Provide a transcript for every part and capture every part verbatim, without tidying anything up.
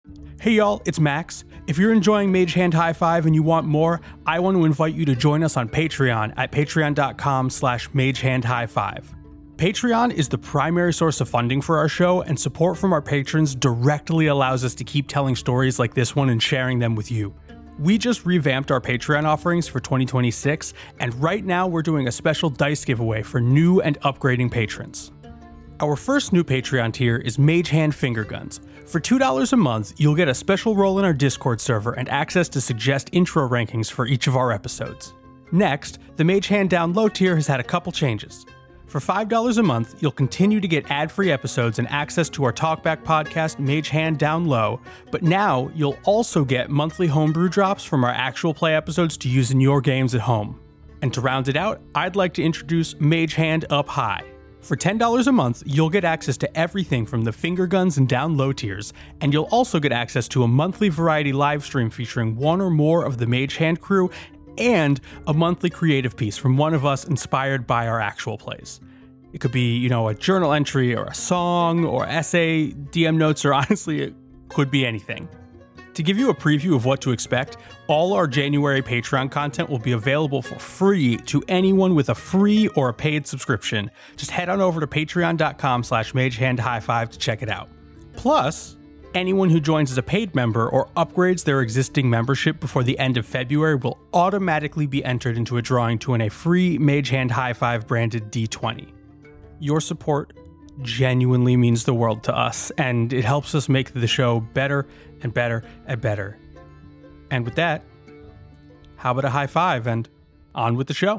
Hey y'all, it's Max. If you're enjoying Mage Hand High Five and you want more, I want to invite you to join us on Patreon at patreon.com slash magehandhigh5. Patreon is the primary source of funding for our show, and support from our patrons directly allows us to keep telling stories like this one and sharing them with you. We just revamped our Patreon offerings for twenty twenty-six, and right now we're doing a special dice giveaway for new and upgrading patrons. Our first new Patreon tier is Mage Hand Finger Guns. For two dollars a month, you'll get a special role in our Discord server and access to suggest intro rankings for each of our episodes. Next, the Mage Hand Down Low tier has had a couple changes. For five dollars a month, you'll continue to get ad-free episodes and access to our talkback podcast, Mage Hand Down Low, but now you'll also get monthly homebrew drops from our actual play episodes to use in your games at home. And to round it out, I'd like to introduce Mage Hand Up High. For ten dollars a month, you'll get access to everything from the Finger Guns and Down Low tiers, and you'll also get access to a monthly variety live stream featuring one or more of the Mage Hand crew and a monthly creative piece from one of us inspired by our actual plays. It could be, you know, a journal entry or a song or essay, D M notes, or honestly, it could be anything. To give you a preview of what to expect, all our January Patreon content will be available for free to anyone with a free or a paid subscription. Just head on over to patreon.com slash magehandhigh5 to check it out. Plus, anyone who joins as a paid member or upgrades their existing membership before the end of February will automatically be entered into a drawing to win a free Mage Hand High Five branded D twenty. Your support genuinely means the world to us, and it helps us make the show better and better and better. And with that, how about a high five and on with the show?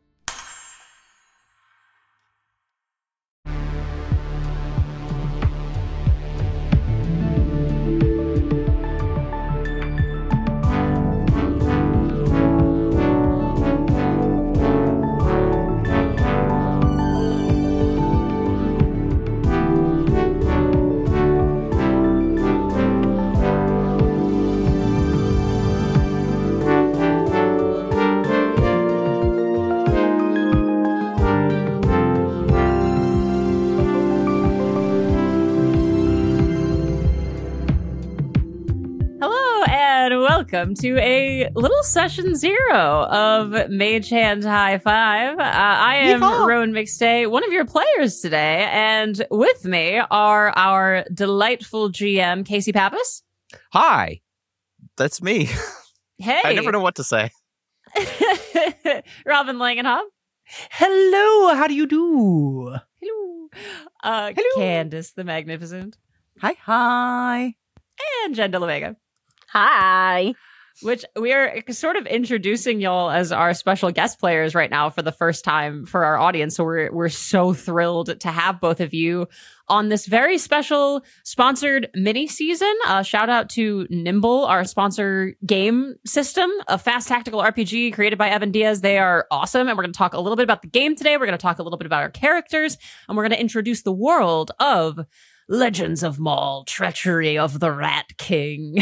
Welcome to a little session zero of Mage Hand High Five. Uh, I am Yeehaw. Rowan McStay, one of your players today, and with me are our delightful G M, Casey Pappas. Hi, that's me. Hey. I never know what to say. Robin Langenhoff. Hello, how do you do? Hello. Uh, Hello. Candace the Magnificent. Hi, hi. And Jen De La Vega. Hi. Which we are sort of introducing y'all as our special guest players right now for the first time for our audience. So we're we're so thrilled to have both of you on this very special sponsored mini season. Uh, shout out to Nimble, our sponsor game system, a fast tactical R P G created by Evan Diaz. They are awesome. And we're going to talk a little bit about the game today. We're going to talk a little bit about our characters, and we're going to introduce the world of Legends of Maul, Treachery of the Rat King.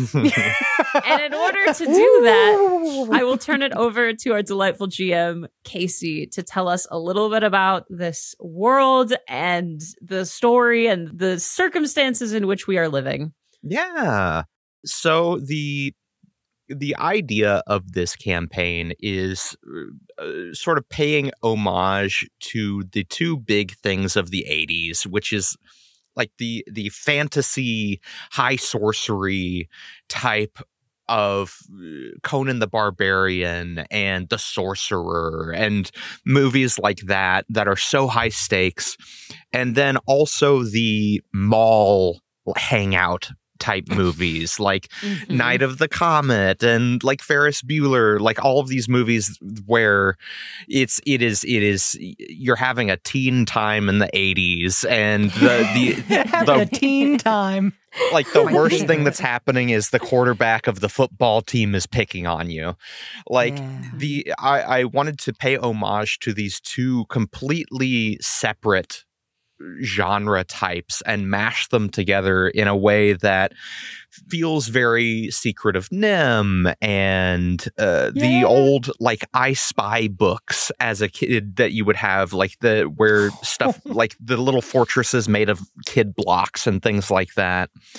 And in order to do that, I will turn it over to our delightful G M, Casey, to tell us a little bit about this world and the story and the circumstances in which we are living. Yeah. So the the idea of this campaign is uh, sort of paying homage to the two big things of the eighties, which is like the the fantasy high sorcery type of Conan the Barbarian and The Sorcerer and movies like that that are so high stakes, and then also the mall hangout type movies like mm-hmm. Night of the Comet and like Ferris Bueller, like all of these movies where it's it is it is you're having a teen time in the eighties, and the the, the, the teen time. Like the worst thing that's happening is the quarterback of the football team is picking on you. Like yeah. the I, I wanted to pay homage to these two completely separate genre types and mash them together in a way that feels very Secret of Nim and uh, yeah. the old like I Spy books as a kid that you would have, like the where stuff like the little fortresses made of kid blocks and things like that.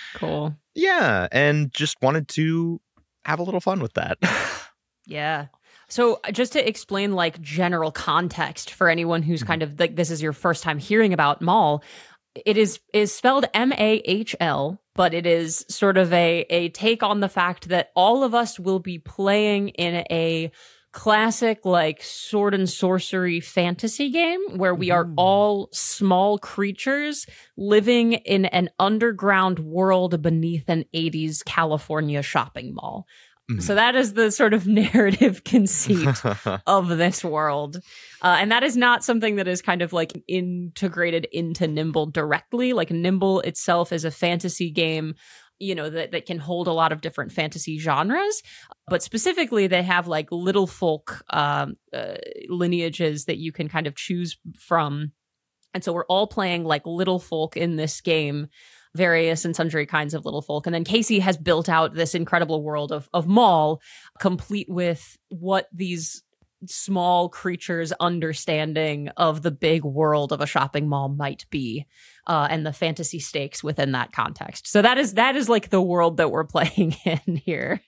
Cool. Yeah, and just wanted to have a little fun with that. Yeah. So just to explain like general context for anyone who's kind of like this is your first time hearing about Mahl, it is is spelled M A H L, but it is sort of a a take on the fact that all of us will be playing in a classic like sword and sorcery fantasy game where we are all small creatures living in an underground world beneath an eighties California shopping mall. Mm-hmm. So that is the sort of narrative conceit of this world. Uh, and that is not something that is kind of like integrated into Nimble directly. Like Nimble itself is a fantasy game, you know, that, that can hold a lot of different fantasy genres. But specifically, they have like little folk um, uh, lineages that you can kind of choose from. And so we're all playing like little folk in this game, various and sundry kinds of little folk. And then Casey has built out this incredible world of, of Mahl, complete with what these small creatures' understanding of the big world of a shopping mall might be, uh, and the fantasy stakes within that context. So that is that is like the world that we're playing in here.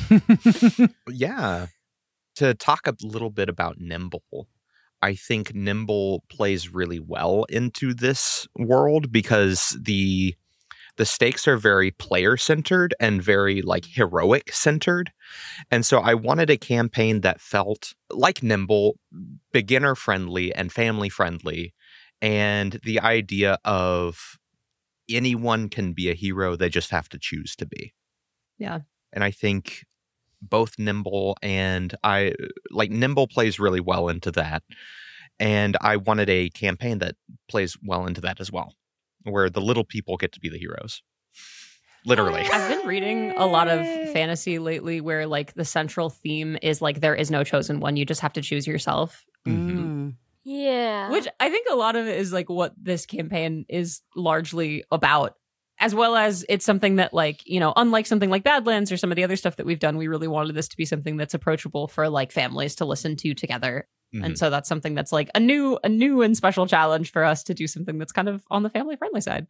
Yeah. To talk a little bit about Nimble, I think Nimble plays really well into this world because the the stakes are very player-centered and very like heroic-centered. And so I wanted a campaign that felt like Nimble, beginner-friendly and family-friendly. And the idea of anyone can be a hero, they just have to choose to be. Yeah. And I think both Nimble and I, like Nimble plays really well into that. And I wanted a campaign that plays well into that as well, where the little people get to be the heroes. Literally. I've been reading a lot of fantasy lately where like the central theme is like there is no chosen one. You just have to choose yourself. Mm-hmm. Yeah. Which I think a lot of it is like what this campaign is largely about, as well as it's something that like, you know, unlike something like Badlands or some of the other stuff that we've done, we really wanted this to be something that's approachable for like families to listen to together. Mm-hmm. And so that's something that's like a new, a new and special challenge for us to do something that's kind of on the family friendly side.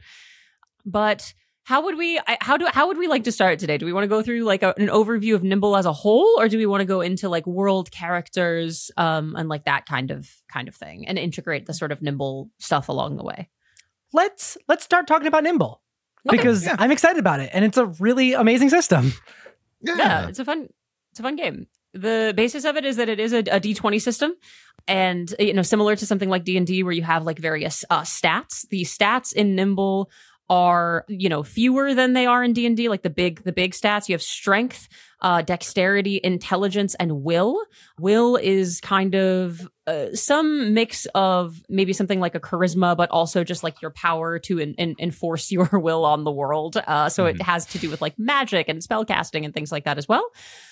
But how would we, I, how do, how would we like to start today? Do we want to go through like a, an overview of Nimble as a whole, or do we want to go into like world characters, um, and like that kind of, kind of thing and integrate the sort of Nimble stuff along the way? Let's, let's start talking about Nimble Okay. because Yeah. I'm excited about it. And it's a really amazing system. Yeah. Yeah, it's a fun, it's a fun game. The basis of it is that it is a, a D twenty system, and you know, similar to something like D and D, where you have like various uh, stats. The stats in Nimble are, you know, fewer than they are in D and D. Like the big, the big stats. You have strength, uh, dexterity, intelligence, and will. Will is kind of uh, some mix of maybe something like a charisma, but also just like your power to en- en- enforce your will on the world. Uh, so Mm-hmm. it has to do with like magic and spellcasting and things like that as well.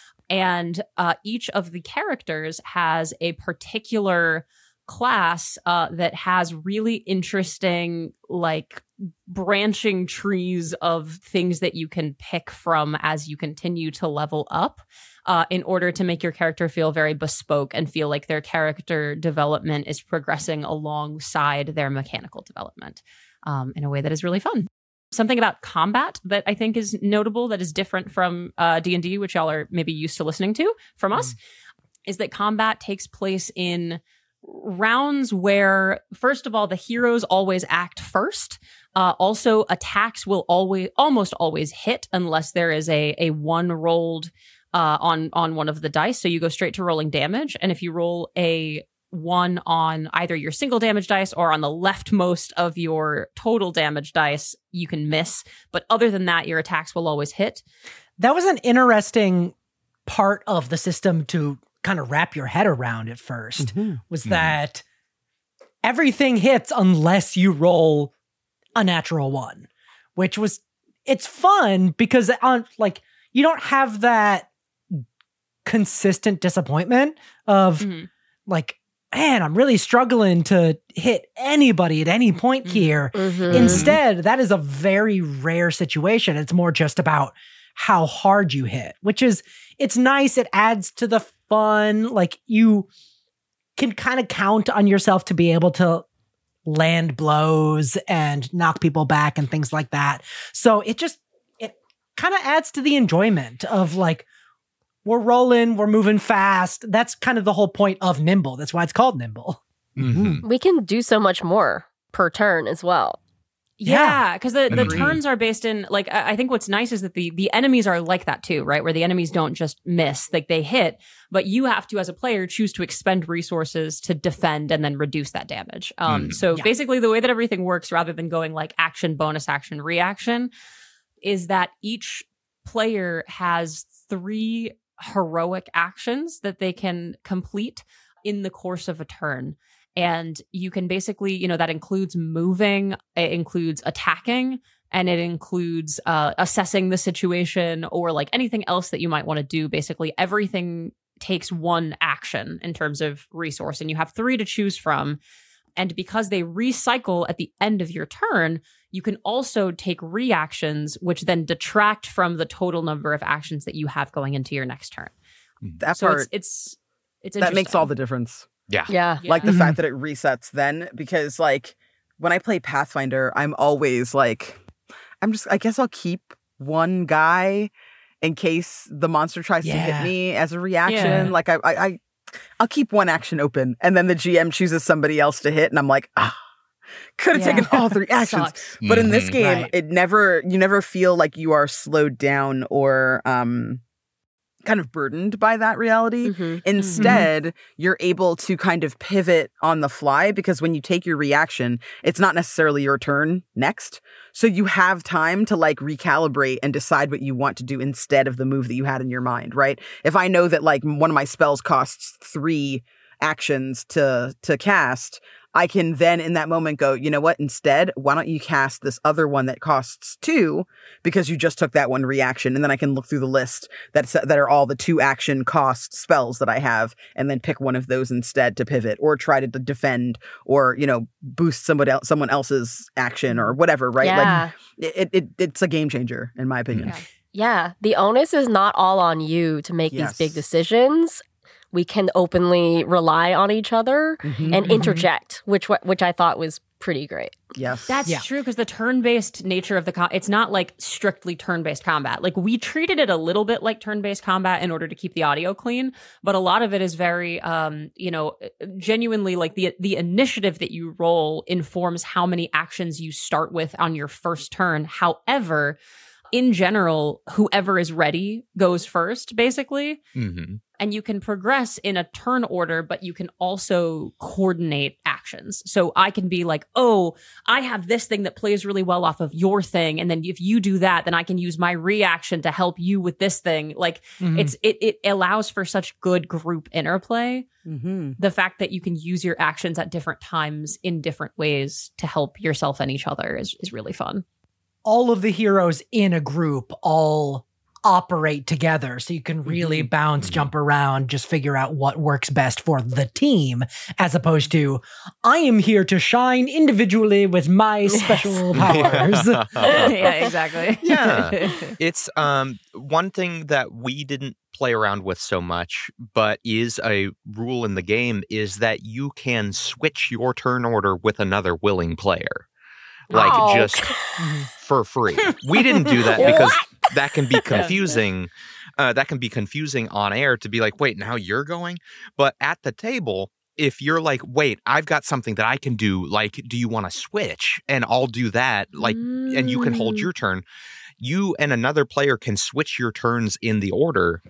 And uh, each of the characters has a particular class uh, that has really interesting, like, branching trees of things that you can pick from as you continue to level up uh, in order to make your character feel very bespoke and feel like their character development is progressing alongside their mechanical development um, in a way that is really fun. Something about combat that I think is notable that is different from uh, D and D, which y'all are maybe used to listening to from us, mm. is that combat takes place in rounds where, first of all, the heroes always act first. Uh, also, attacks will always, almost always hit unless there is a a one rolled uh, on on one of the dice. So you go straight to rolling damage, and if you roll a one on either your single damage dice or on the leftmost of your total damage dice, you can miss. But other than that, your attacks will always hit. That was an interesting part of the system to kind of wrap your head around at first, mm-hmm. was mm-hmm. that everything hits unless you roll a natural one, which was, it's fun because on like, you don't have that consistent disappointment of mm-hmm. like, man, I'm really struggling to hit anybody at any point here. Mm-hmm. Instead, that is a very rare situation. It's more just about how hard you hit, which is, it's nice. It adds to the fun. Like you can kind of count on yourself to be able to land blows and knock people back and things like that. So it just, kind of adds to the enjoyment of like, we're rolling, we're moving fast. That's kind of the whole point of Nimble. That's why it's called Nimble. Mm-hmm. We can do so much more per turn as well. Yeah, because the, the Agreed. turns are based in, like, I I think what's nice is that the, the enemies are like that too, right? Where the enemies don't just miss, like they hit, but you have to, as a player, choose to expend resources to defend and then reduce that damage. Um, Mm. So Yeah. basically the way that everything works, rather than going like action, bonus action, reaction, is that each player has three heroic actions that they can complete in the course of a turn. And you can basically, you know, that includes moving, it includes attacking, and it includes uh, assessing the situation or like anything else that you might want to do. Basically, everything takes one action in terms of resource, and you have three to choose from. And because they recycle at the end of your turn, you can also take reactions, which then detract from the total number of actions that you have going into your next turn. That So part, it's it's it's that makes all interesting. the difference. Yeah. Yeah. Like the Mhm. fact that it resets then, because like when I play Pathfinder, I'm always like, I'm just, I guess I'll keep one guy in case the monster tries to Yeah. hit me as a reaction. Yeah. Like I, I, I, I'll keep one action open, and then the G M chooses somebody else to hit, and I'm like, ah, could have Yeah. taken all three actions. Sucks. But in this Mhm. game, Right. it never, you never feel like you are slowed down or um, kind of burdened by that reality. Mhm. Instead, you're able to kind of pivot on the fly, because when you take your reaction, it's not necessarily your turn next. So you have time to like recalibrate and decide what you want to do instead of the move that you had in your mind, right? If I know that like one of my spells costs three actions to to cast, I can then in that moment go, you know what, instead, why don't you cast this other one that costs two, because you just took that one reaction, and then I can look through the list that's, that are all the two action cost spells that I have, and then pick one of those instead to pivot, or try to d- defend, or, you know, boost somebody else, someone else's action or whatever, right? Yeah. Like it, it, it's a game changer, in my opinion. Yeah. Yeah. The onus is not all on you to make Yes. these big decisions. We can openly rely on each other Mhm. and Mhm. interject, which wa- which I thought was pretty great. Yes. That's Yeah. true, because the turn-based nature of the com- it's not like strictly turn-based combat. Like we treated it a little bit like turn-based combat in order to keep the audio clean, but a lot of it is very um, you know, genuinely like the the initiative that you roll informs how many actions you start with on your first turn. However, in general, whoever is ready goes first, basically. Mm-hmm. And you can progress in a turn order, but you can also coordinate actions. So I can be like, oh, I have this thing that plays really well off of your thing. And then if you do that, then I can use my reaction to help you with this thing. Like Mhm. it's it it allows for such good group interplay. Mm-hmm. The fact that you can use your actions at different times in different ways to help yourself and each other is, is really fun. all of the heroes in a group all operate together, so you can really Mhm. bounce, Mhm. jump around, just figure out what works best for the team, as opposed to I am here to shine individually with my special powers. Yeah, exactly. Yeah. It's um one thing that we didn't play around with so much, but is a rule in the game, is that you can switch your turn order with another willing player. Like Oh, just for free. We didn't do that because that can be confusing. Uh, that can be confusing on air to be like, wait, now you're going? But at the table, if you're like, wait, I've got something that I can do, like, do you want to switch? And I'll do that, like, and you can hold Mm. your turn. You and another player can switch your turns in the order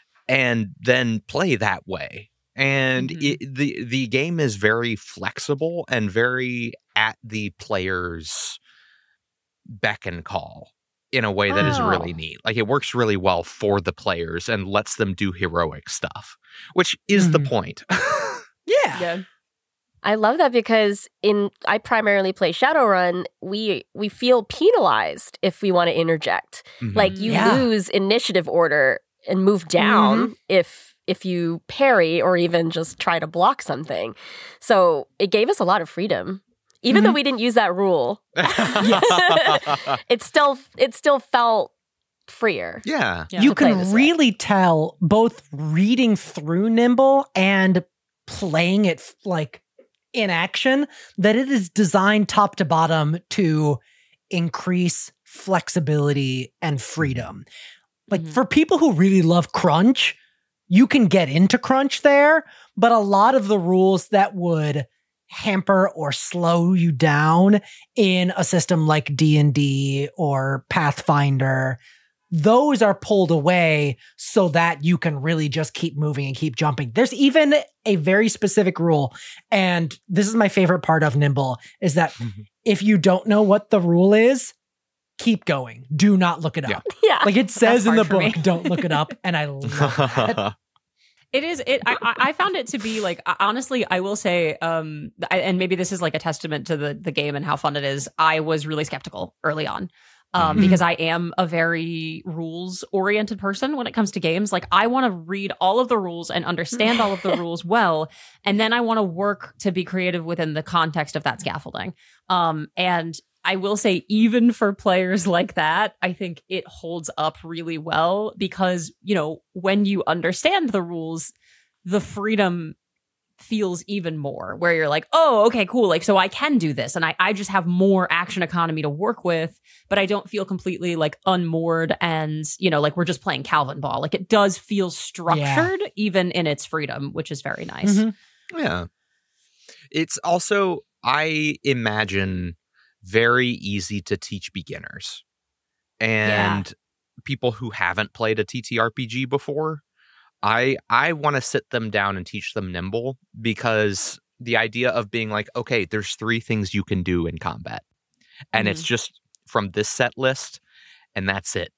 and then play that way. And Mhm. it, the the game is very flexible and very at the player's beck and call in a way that is Oh. really neat. Like it works really well for the players and lets them do heroic stuff, which is the Mhm. point. Yeah. Yeah. I love that because in I primarily play Shadowrun, we we feel penalized if we want to interject. Mhm. Like you Yeah. lose initiative order and move down if if you parry or even just try to block something. So it gave us a lot of freedom. Even though we didn't use that rule, it still it still felt freer. yeah. Yeah. You to play can this way. really tell both reading through Nimble and playing it f- like in action that it is designed top to bottom to increase flexibility and freedom. Like Mhm. for people who really love crunch, you can get into crunch there, but a lot of the rules that would hamper or slow you down in a system like D and D or Pathfinder, those are pulled away so that you can really just keep moving and keep jumping. There's even a very specific rule, and this is my favorite part of Nimble, is that if you don't know what the rule is, keep going. Do not look it Yeah. up. Yeah. Like it says in the hard for me. book, don't look it up, and I love that. It is. It. I, I I found it to be like honestly. I will say, um, I, and maybe this is like a testament to the the game and how fun it is. I was really skeptical early on, um, Mhm. because I am a very rules oriented person when it comes to games. Like I want to read all of the rules and understand all of the rules well, and then I want to work to be creative within the context of that scaffolding. Um, and I will say, even for players like that, I think it holds up really well because, you know, when you understand the rules, the freedom feels even more where you're like, oh, okay, cool. Like, so I can do this. And I, I just have more action economy to work with, but I don't feel completely like unmoored and, you know, like we're just playing Calvin ball. Like it does feel structured even in its freedom, which is very nice. Mhm. Yeah. It's also, I imagine, very easy to teach beginners and people who haven't played a T T R P G before. I I want to sit them down and teach them Nimble because the idea of being like, okay, there's three things you can do in combat, and Mhm. it's just from this set list, and that's it.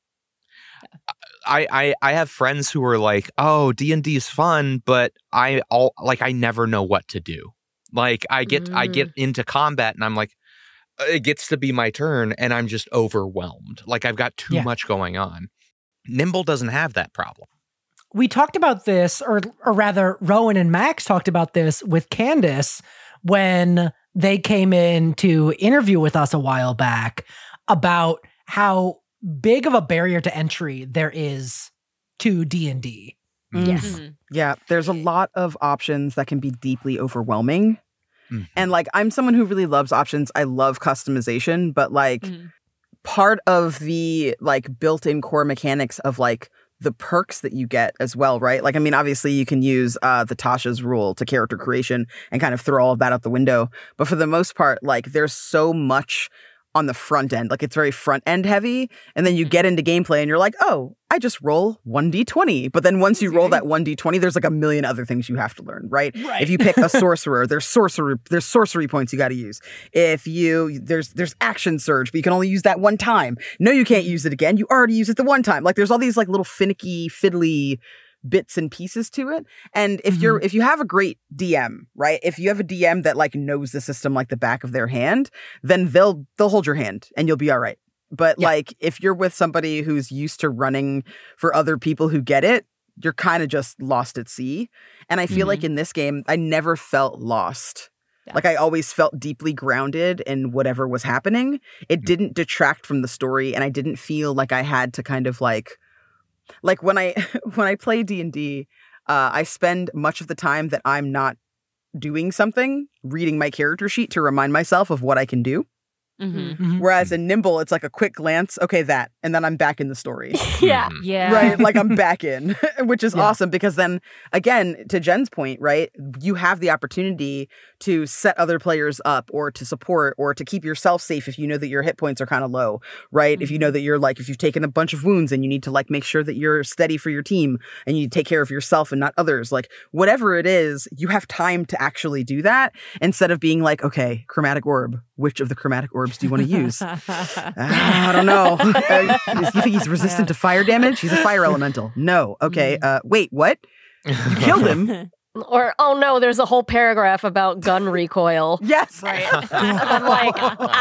I, I I have friends who are like, oh, D and D is fun, but I all like I never know what to do. Like I get I get into combat and I'm like, it gets to be my turn and I'm just overwhelmed. Like I've got too Yeah. much going on. Nimble doesn't have that problem. We talked about this, or or rather, Rowan and Max talked about this with Candace when they came in to interview with us a while back about how big of a barrier to entry there is to D and D. Yes. Mhm. Yeah, there's a lot of options that can be deeply overwhelming. Mhm. And like, I'm someone who really loves options. I love customization, but like, Mhm. part of the like built-in core mechanics of like the perks that you get as well, right? Like, I mean, obviously you can use uh, the Tasha's rule to character creation and kind of throw all of that out the window. But for the most part, like, there's so much on the front end. Like, it's very front end heavy. And then you get into gameplay and you're like, oh, I just roll one d twenty. But then once you roll that one d twenty, there's like a million other things you have to learn, right? Right. If you pick a sorcerer, there's sorcery, there's sorcery points you got to use. If you, there's, there's action surge, but you can only use that one time. No, you can't use it again. You already used it the one time. Like, there's all these like little finicky, fiddly bits and pieces to it. And if you're, if you have a great D M, right? If you have a D M that like knows the system like the back of their hand, then they'll, they'll hold your hand and you'll be all right. But Yeah. like, if you're with somebody who's used to running for other people who get it, you're kind of just lost at sea. And I feel Mhm. like in this game, I never felt lost. Yeah. Like, I always felt deeply grounded in whatever was happening. It didn't detract from the story, and I didn't feel like I had to kind of like, like when I when I play D and D, uh, I spend much of the time that I'm not doing something reading my character sheet to remind myself of what I can do. Mhm. Mhm. Whereas in Nimble, it's like a quick glance, okay, that, and then I'm back in the story. Yeah. Mhm. Yeah. Right? Like, I'm back in, which is Yeah. awesome because then, again, to Jen's point, right, you have the opportunity to set other players up or to support or to keep yourself safe if you know that your hit points are kind of low, right? If you know that you're like, if you've taken a bunch of wounds and you need to like make sure that you're steady for your team and you take care of yourself and not others, like whatever it is, you have time to actually do that instead of being like, okay, chromatic orb, which of the chromatic orbs do you want to use? Ah, I don't know. Uh, you think he's resistant to fire damage? He's a fire elemental. No. Okay. Uh, wait, what? You killed him. Or, oh no, there's a whole paragraph about gun recoil. Yes. Right. I'm like,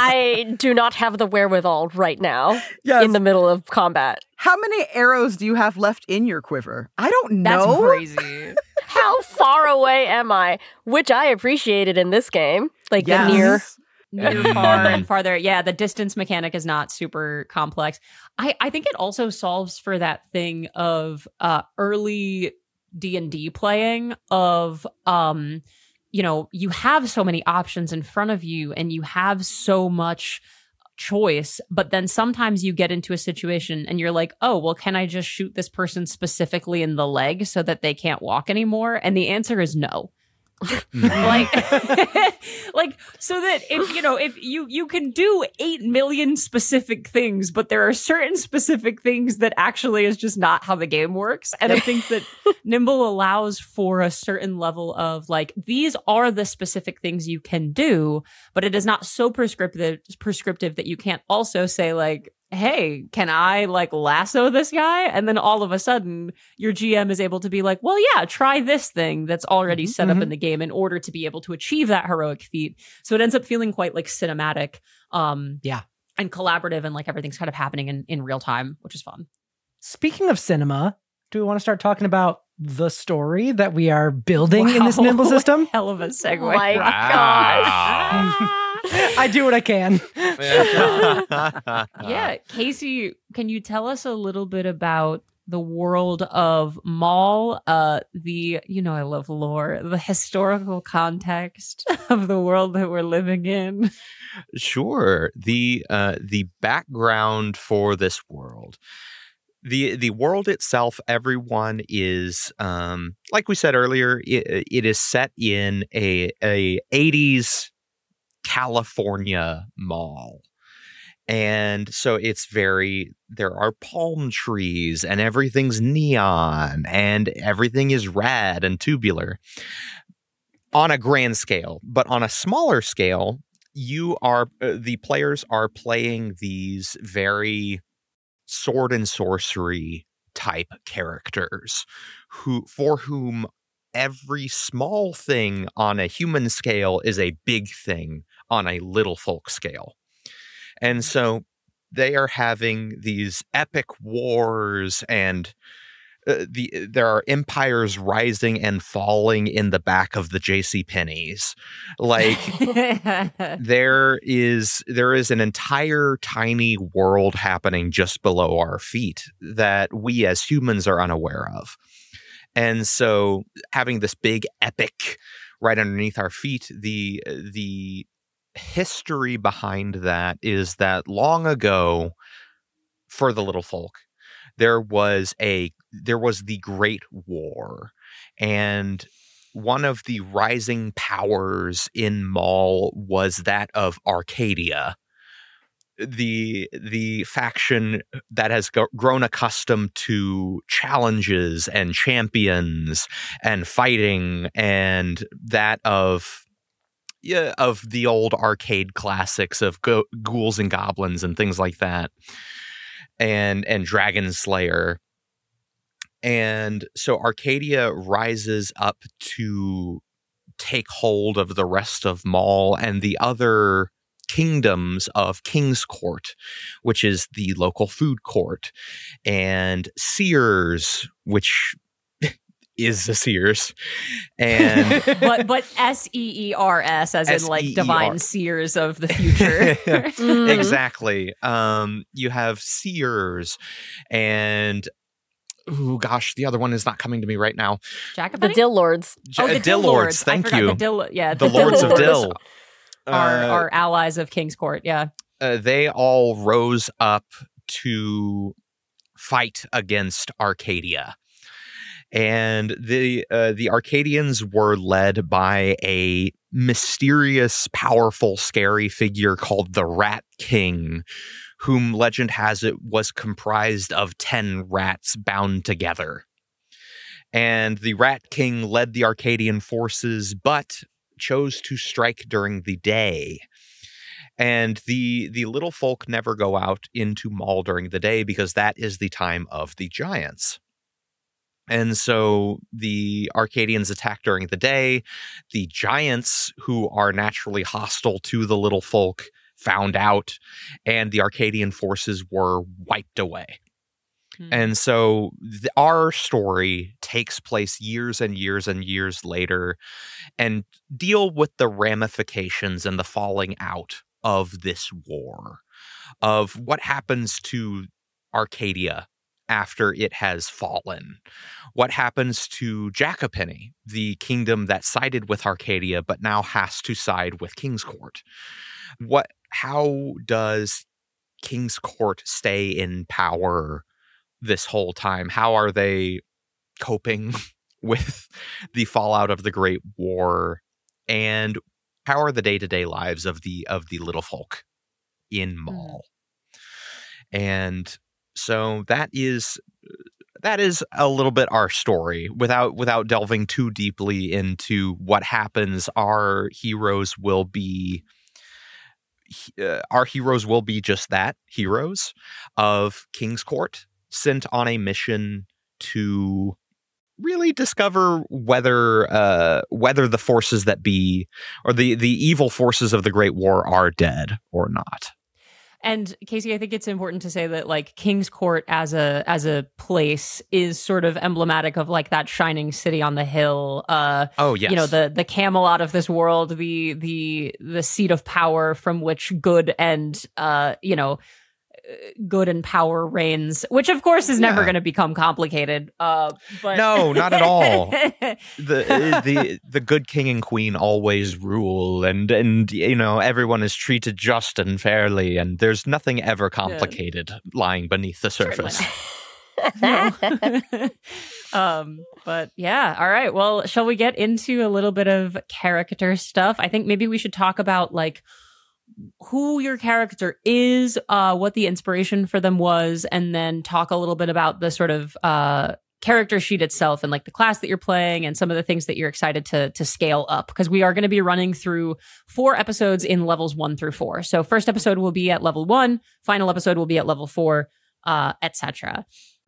I do not have the wherewithal right now Yes. in the middle of combat. How many arrows do you have left in your quiver? I don't That's know. crazy. How far away am I? Which I appreciated in this game. Like Yes. the near. Near, far, and farther. Yeah, the distance mechanic is not super complex. I, I think it also solves for that thing of uh, early D and D playing of, um, you know, you have so many options in front of you and you have so much choice, but then sometimes you get into a situation and you're like, oh, well, can I just shoot this person specifically in the leg so that they can't walk anymore? And the answer is no. like like so that if you know if you you can do eight million specific things, but there are certain specific things that actually is just not how the game works. And I think that Nimble allows for a certain level of like, these are the specific things you can do, but it is not so prescriptive prescriptive that you can't also say like, hey, can I like lasso this guy? And then all of a sudden your G M is able to be like, well, yeah, try this thing that's already set Mm-hmm. up in the game in order to be able to achieve that heroic feat. So it ends up feeling quite like cinematic, um, Yeah. and collaborative, and like everything's kind of happening in, in real time, which is fun. Speaking of cinema, do we want to start talking about the story that we are building in this Wow. Nimble system? Hell of a segue. Oh my gosh. I do what I can. Yeah, Casey, can you tell us a little bit about the world of Maul, uh, the, you know, I love lore, the historical context of the world that we're living in? Sure. The uh, the background for this world. The the world itself, everyone is, um, like we said earlier, it, it is set in a, a eighties California mall. And so it's very, there are palm trees and everything's neon and everything is rad and tubular on a grand scale. But on a smaller scale, you are, uh, the players are playing these very sword and sorcery type characters who, for whom every small thing on a human scale is a big thing on a little folk scale. And so they are having these epic wars, and uh, the there are empires rising and falling in the back of the JCPenney's. Like there is there is an entire tiny world happening just below our feet that we as humans are unaware of. And so having this big epic right underneath our feet, the the history behind that is that long ago, for the little folk, there was a there was the Great War, and one of the rising powers in Maul was that of Arcadia, the the faction that has go- grown accustomed to challenges and champions and fighting, and that of Yeah, of the old arcade classics of go- ghouls and goblins and things like that, and and Dragon Slayer. And so Arcadia rises up to take hold of the rest of Maul and the other kingdoms of King's Court, which is the local food court, and Sears, which is a Sears, and but but S E E R S, as in like S E E R divine seers of the future. Mm. Exactly. Um, you have Sears, and oh gosh, the other one is not coming to me right now. Jacobin? The Dill Lords. J- Oh, the uh, Dill Dill Lords. I Thank forgot you. The, Dill, yeah, the Lords of Dill are, Uh, are allies of King's Court. Yeah. uh, they all rose up to fight against Arcadia. And the uh, the Arcadians were led by a mysterious, powerful, scary figure called the Rat King, whom legend has it was comprised of ten rats bound together. And the Rat King led the Arcadian forces, but chose to strike during the day. And the the little folk never go out into Maul during the day because that is the time of the giants. And so the Arcadians attack during the day. The giants, who are naturally hostile to the little folk, found out, and the Arcadian forces were wiped away. Hmm. And so th- our story takes place years and years and years later and deal with the ramifications and the falling out of this war, of what happens to Arcadia after it has fallen. What happens to Jacopeny, the kingdom that sided with Arcadia but now has to side with King's Court? what how does King's Court stay in power this whole time? How are they coping with the fallout of the Great War, and how are the day-to-day lives of the of the little folk in Maul? Mm. And so that is that is a little bit our story. Without without delving too deeply into what happens, our heroes will be uh, our heroes will be just that, heroes of King's Court, sent on a mission to really discover whether uh, whether the forces that be, or the the evil forces of the Great War, are dead or not. And Casey, I think it's important to say that like King's Court as a as a place is sort of emblematic of like that shining city on the hill. Uh, oh yes, you know, the the Camelot of this world, the the the seat of power from which good and uh, you know. good and power reigns, which of course is never yeah. going to become complicated. Uh, but no, not at all. the the the good king and queen always rule, and and you know everyone is treated just and fairly, and there's nothing ever complicated yeah. lying beneath the surface. um, but yeah, all right. Well, shall we get into a little bit of character stuff? I think maybe we should talk about like who your character is, uh, what the inspiration for them was, and then talk a little bit about the sort of uh, character sheet itself and like the class that you're playing and some of the things that you're excited to to scale up, because we are going to be running through four episodes in levels one through four. So first episode will be at level one, final episode will be at level four, uh, et cetera.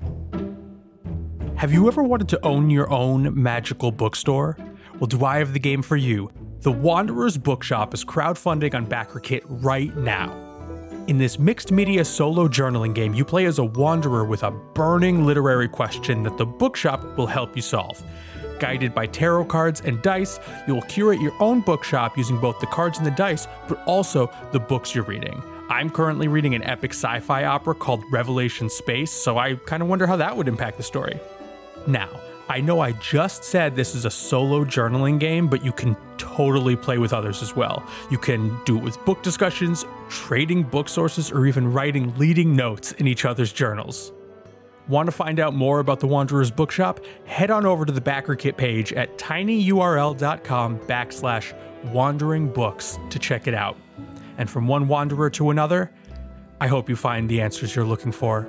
Have you ever wanted to own your own magical bookstore? Well, do I have the game for you? The Wanderer's Bookshop is crowdfunding on BackerKit right now. In this mixed media solo journaling game, you play as a wanderer with a burning literary question that the bookshop will help you solve. Guided by tarot cards and dice, you'll curate your own bookshop using both the cards and the dice, but also the books you're reading. I'm currently reading an epic sci-fi opera called Revelation Space, so I kind of wonder how that would impact the story. Now, I know I just said this is a solo journaling game, but you can totally play with others as well. You can do it with book discussions, trading book sources, or even writing leading notes in each other's journals. Want to find out more about the Wanderer's Bookshop? Head on over to the BackerKit page at tinyurl.com backslash wandering books to check it out. And from one wanderer to another, I hope you find the answers you're looking for.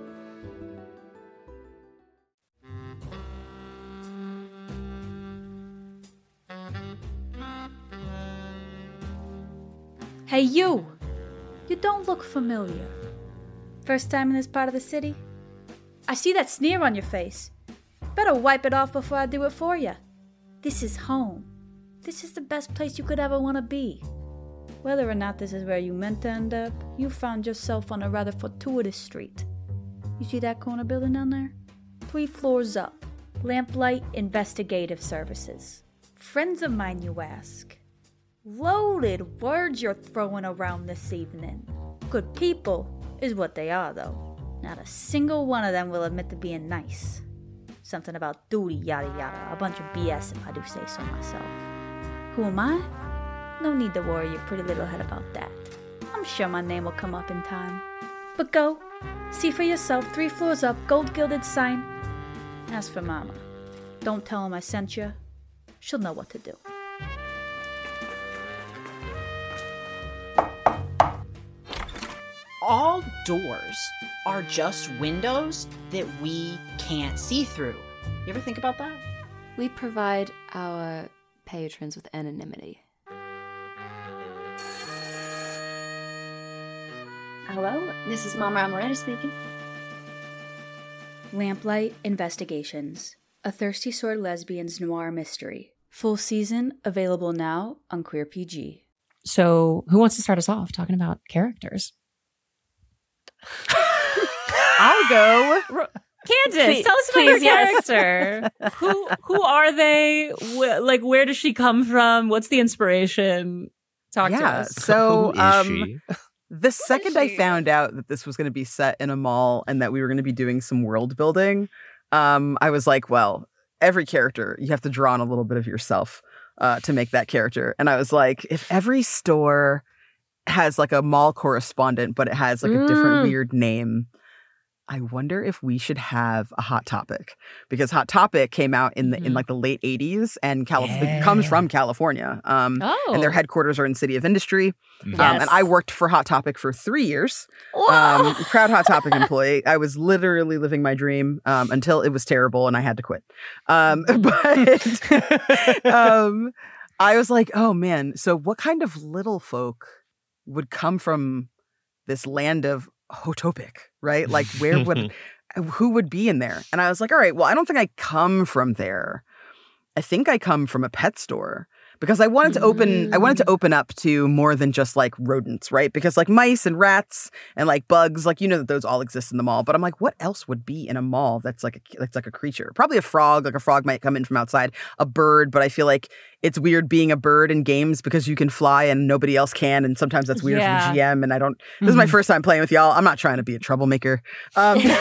Hey, you! You don't look familiar. First time in this part of the city? I see that sneer on your face. Better wipe it off before I do it for you. This is home. This is the best place you could ever want to be. Whether or not this is where you meant to end up, you found yourself on a rather fortuitous street. You see that corner building down there? Three floors up. Lamplight Investigative Services. Friends of mine, you ask? Loaded words you're throwing around this evening. Good people is what they are, though. Not a single one of them will admit to being nice. Something about duty, yada yada. A bunch of B S if I do say so myself. Who am I? No need to worry your pretty little head about that. I'm sure my name will come up in time. But go, see for yourself, three floors up, gold-gilded sign. As for Mama, don't tell him I sent you. She'll know what to do. All doors are just windows that we can't see through. You ever think about that? We provide our patrons with anonymity. Hello, this is Mama Amaretta speaking. Lamplight Investigations, a Thirsty Sword Lesbians noir mystery. Full season available now on Queer P G. So, who wants to start us off talking about characters? I'll go. Candace, Please, tell us about please, your yes. character. who who are they? Wh- like, where does she come from? What's the inspiration? Talk yeah, to us. So, Who is um, she? the second I found out that this was going to be set in a mall and that we were going to be doing some world building, um, I was like, well, every character, you have to draw on a little bit of yourself uh, to make that character. And I was like, if every store has like a mall correspondent, but it has like a different weird name. I wonder if we should have a Hot Topic, because Hot Topic came out in the mm-hmm. in like the late eighties and Calif- yeah. it comes from California. Um, oh. And their headquarters are in City of Industry. Yes. Um, and I worked for Hot Topic for three years. Um, proud Hot Topic employee. I was literally living my dream um, until it was terrible and I had to quit. Um, but um, I was like, oh man, so what kind of little folk would come from this land of Hotopic, right? Like where would, who would be in there? And I was like, all right, well, I don't think I come from there. I think I come from a pet store. Because I wanted to open, I wanted to open up to more than just like rodents, right? Because like mice and rats and like bugs, like you know that those all exist in the mall. But I'm like, what else would be in a mall that's like a, that's like a creature? Probably a frog. Like a frog might come in from outside. A bird, but I feel like it's weird being a bird in games because you can fly and nobody else can, and sometimes that's weird yeah. for the G M. And I don't. This mm-hmm. is my first time playing with y'all. I'm not trying to be a troublemaker. Um, so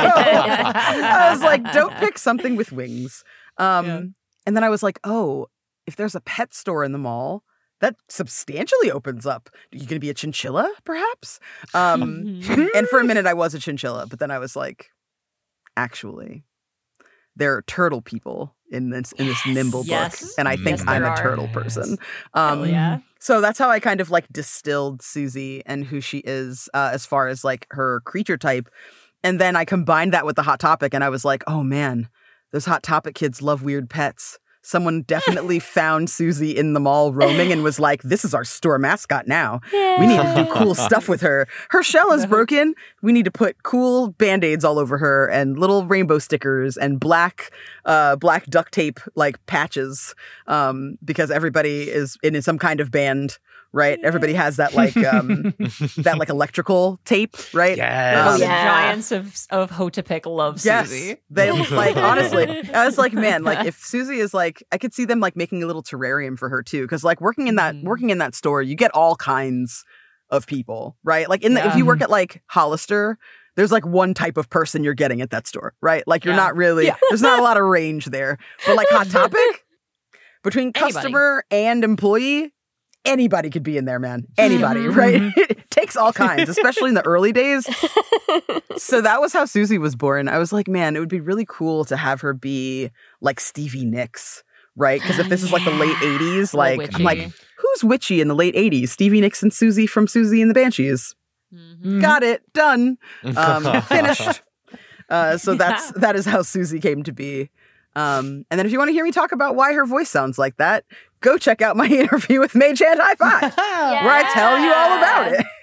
I was like, don't pick something with wings. Um, yeah. And then I was like, oh. If there's a pet store in the mall, that substantially opens up. Are you going to be a chinchilla, perhaps? Um, and for a minute, I was a chinchilla, but then I was like, actually, there are turtle people in this in this yes, Nimble yes. book, and I think yes, I'm a are. turtle person. Um, yeah. So that's how I kind of like distilled Susie and who she is uh, as far as like her creature type. And then I combined that with the Hot Topic, and I was like, oh man, those Hot Topic kids love weird pets. Someone definitely found Susie in the mall roaming and was like, this is our store mascot now. Yeah. We need to do cool stuff with her. Her shell is broken. We need to put cool Band-Aids all over her and little rainbow stickers and black uh, black duct tape like patches um, because everybody is in some kind of band. Right, yeah. Everybody has that like um, that like electrical tape, right? Yes. Um, yeah. The giants of of Hotopic love yes. Susie. They like honestly, I was like, man, like if Susie is like, I could see them like making a little terrarium for her too, because like working in that mm. working in that store, you get all kinds of people, right? Like in the, yeah. if you work at like Hollister, there's like one type of person you're getting at that store, right? Like you're yeah. not really, yeah. there's not a lot of range there, but like Hot Topic between Anybody. Customer and employee. Anybody could be in there, man. Anybody, right? It takes all kinds, especially in the early days. So that was how Susie was born. I was like, man, it would be really cool to have her be like Stevie Nicks, right? Because if this is like the late eighties, like, I'm like, who's witchy in the late eighties? Stevie Nicks and Susie from Susie and the Banshees. Mm-hmm. Got it. Done. Um, finished. Uh, so that's that is how Susie came to be. Um, and then if you want to hear me talk about why her voice sounds like that, go check out my interview with Mage Hand High Five, yeah. where I tell you all about it.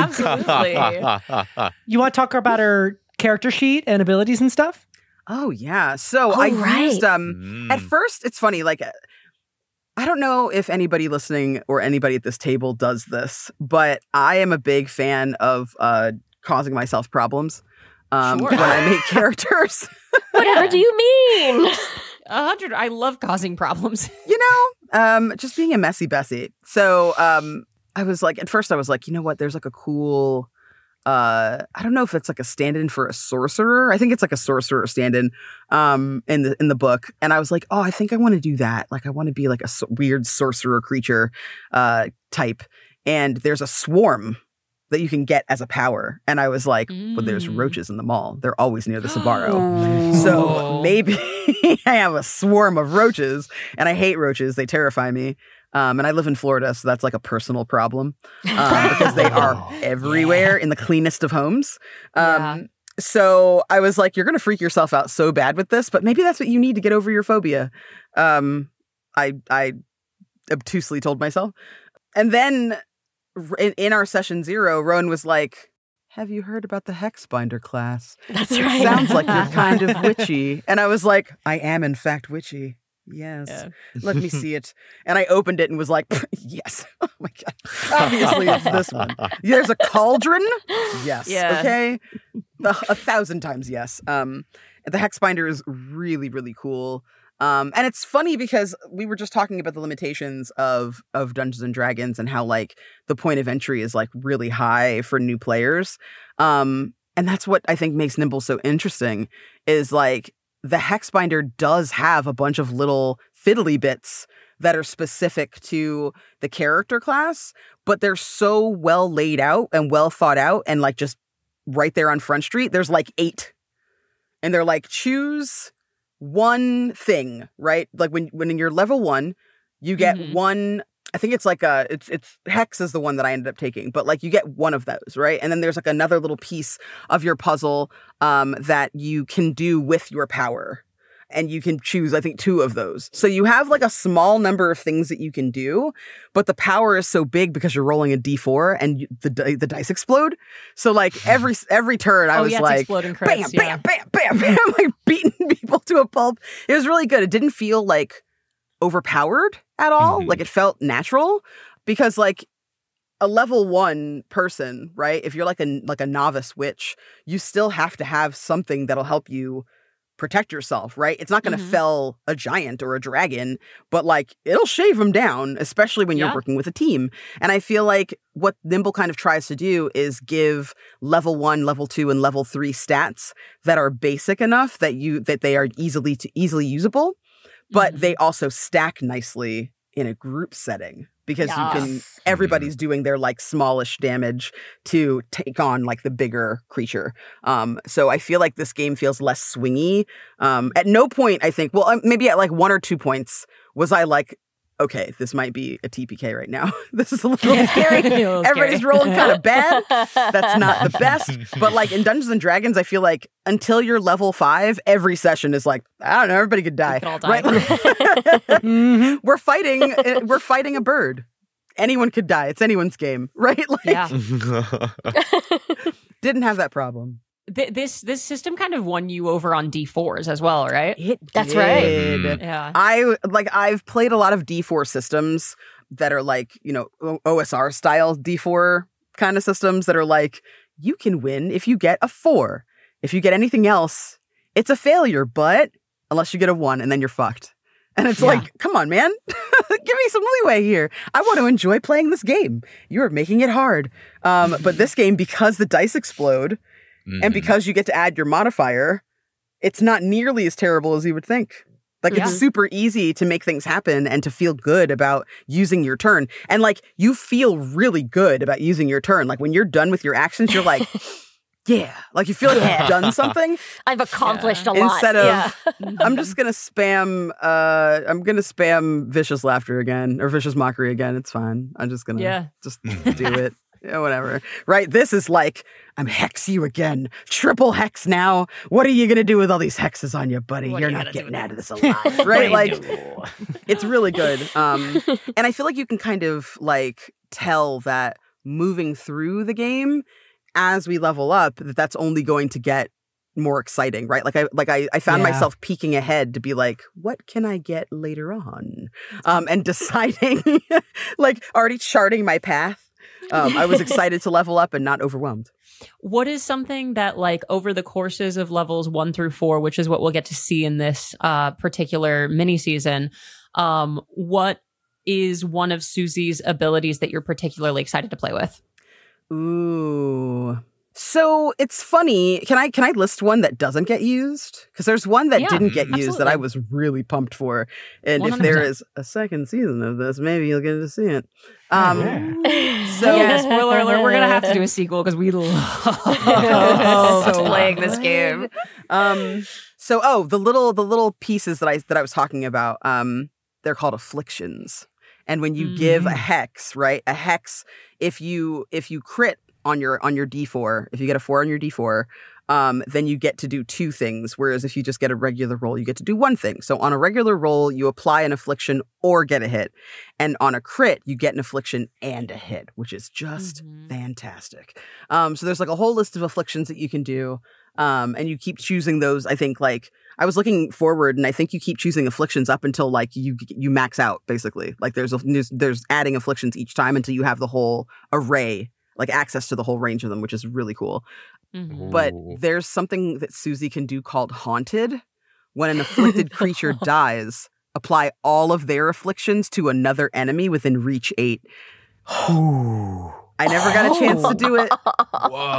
Absolutely. You want to talk about her character sheet and abilities and stuff? Oh, yeah. So oh, I right. used, um, mm. at first, it's funny, like, I don't know if anybody listening or anybody at this table does this, but I am a big fan of uh, causing myself problems um, sure. when I make characters. Whatever do you mean? A hundred. I love causing problems. You know, um, just being a messy Bessie. So um, I was like, at first I was like, you know what? There's like a cool, uh, I don't know if it's like a stand-in for a sorcerer. I think it's like a sorcerer stand-in um, in the in the book. And I was like, oh, I think I want to do that. Like, I want to be like a so- weird sorcerer creature uh, type. And there's a swarm that you can get as a power. And I was like, mm. well, there's roaches in the mall. They're always near the Sabaro. So maybe I have a swarm of roaches, and I hate roaches. They terrify me. Um, and I live in Florida, so that's like a personal problem um, because they are everywhere yeah. in the cleanest of homes. Um, yeah. So I was like, you're going to freak yourself out so bad with this, but maybe that's what you need to get over your phobia. Um, I, I obtusely told myself. And then In, in our session zero, Rowan was like, have you heard about the Hexbinder class? That's it right. Sounds like you're kind of witchy. And I was like, I am in fact witchy. Yes. Yeah. Let me see it. And I opened it and was like, yes. Oh my God. Obviously it's this one. There's a cauldron? Yes. Yeah. Okay. A, a thousand times yes. Um, the Hexbinder is really, really cool. Um, and it's funny because we were just talking about the limitations of of Dungeons and Dragons and how like the point of entry is like really high for new players. Um, and that's what I think makes Nimble so interesting is like the Hexbinder does have a bunch of little fiddly bits that are specific to the character class, but they're so well laid out and well thought out and like just right there on Front Street. There's like eight. And they're like, choose one thing, right? Like when, when you're level one, you get mm-hmm. one, I think it's like a, it's, it's Hex is the one that I ended up taking, but like you get one of those, right? And then there's like another little piece of your puzzle um, that you can do with your power. And you can choose, I think, two of those. So you have like a small number of things that you can do, but the power is so big because you're rolling a d four and you, the the dice explode. So like every every turn, I oh, was yeah, like, crits, bam, yeah. bam, bam, bam, bam, like beating people to a pulp. It was really good. It didn't feel like overpowered at all. Mm-hmm. Like it felt natural because like a level one person, right? If you're like a like a novice witch, you still have to have something that'll help you protect yourself, right? It's not going to mm-hmm. fell a giant or a dragon, but like it'll shave them down, especially when you're yeah. working with a team. And I feel like what Nimble kind of tries to do is give level one, level two, and level three stats that are basic enough that you that they are easily to easily usable, but mm-hmm. they also stack nicely in a group setting. Because yes. you can, everybody's doing their like smallish damage to take on like the bigger creature. Um, so I feel like this game feels less swingy. Um, at no point, I think, well, maybe at like one or two points was I like, okay, this might be a T P K right now. This is a little scary. a little Everybody's scary. rolling kind of bad. That's not the best. But like in Dungeons and Dragons, I feel like until you're level five, every session is like, I don't know, everybody could die. Could all die. Right? mm-hmm. We're fighting. We're fighting a bird. Anyone could die. It's anyone's game, right? Like, yeah. Didn't have that problem. Th- this this system kind of won you over on D fours as well, right? It That's did. right. Yeah. I like I've played a lot of D four systems that are like, you know, O S R style D four kind of systems that are like, you can win if you get a four. If you get anything else, it's a failure, but unless you get a one and then you're fucked. And it's yeah. like, come on, man, give me some leeway here. I want to enjoy playing this game. You're making it hard. Um, but this game, because the dice explode mm-hmm. and because you get to add your modifier, it's not nearly as terrible as you would think. Like yeah. it's super easy to make things happen and to feel good about using your turn. And like you feel really good about using your turn. Like when you're done with your actions, you're like, yeah, like you feel like yeah. you've done something. I've accomplished yeah. a lot. Instead of, yeah. I'm just going to spam, uh, I'm going to spam vicious laughter again or vicious mockery again. It's fine. I'm just going to yeah. just do it. Yeah, whatever. Right? This is like, I'm hex you again. Triple hex now. What are you going to do with all these hexes on you, buddy? What You're you not getting out them? of this alive. Right? Like, it's really good. Um, and I feel like you can kind of like tell that moving through the game as we level up, that that's only going to get more exciting, right? Like I, like I, I found Yeah. myself peeking ahead to be like, what can I get later on? Um, and deciding, like already charting my path. Um, I was excited to level up and not overwhelmed. What is something that, like, over the courses of levels one through four, which is what we'll get to see in this uh, particular mini season, um, what is one of Susie's abilities that you're particularly excited to play with? Ooh. So it's funny. Can I can I list one that doesn't get used? Because there's one that Yeah, didn't get used absolutely. that I was really pumped for. And one hundred if percent. there is a second season of this, maybe you'll get to see it. Um, So, yeah, spoiler alert, we're going to have to do a sequel because we love So playing this game. Um, so oh, the little the little pieces that I that I was talking about, um, they're called afflictions. And when you mm. give a hex, right? A hex, if you if you crit on your on your D four, if you get a four on your D four, um, then you get to do two things. Whereas if you just get a regular roll, you get to do one thing. So on a regular roll, you apply an affliction or get a hit. And on a crit, you get an affliction and a hit, which is just mm-hmm. fantastic. Um, so there's like a whole list of afflictions that you can do. Um, and you keep choosing those. I think like I was looking forward, and I think you keep choosing afflictions up until like you you max out, basically. Like there's a, there's, there's adding afflictions each time until you have the whole array, like access to the whole range of them, which is really cool. Mm-hmm. But there's something that Susie can do called Haunted. When an afflicted creature dies, apply all of their afflictions to another enemy within reach eight. I never got a chance to do it.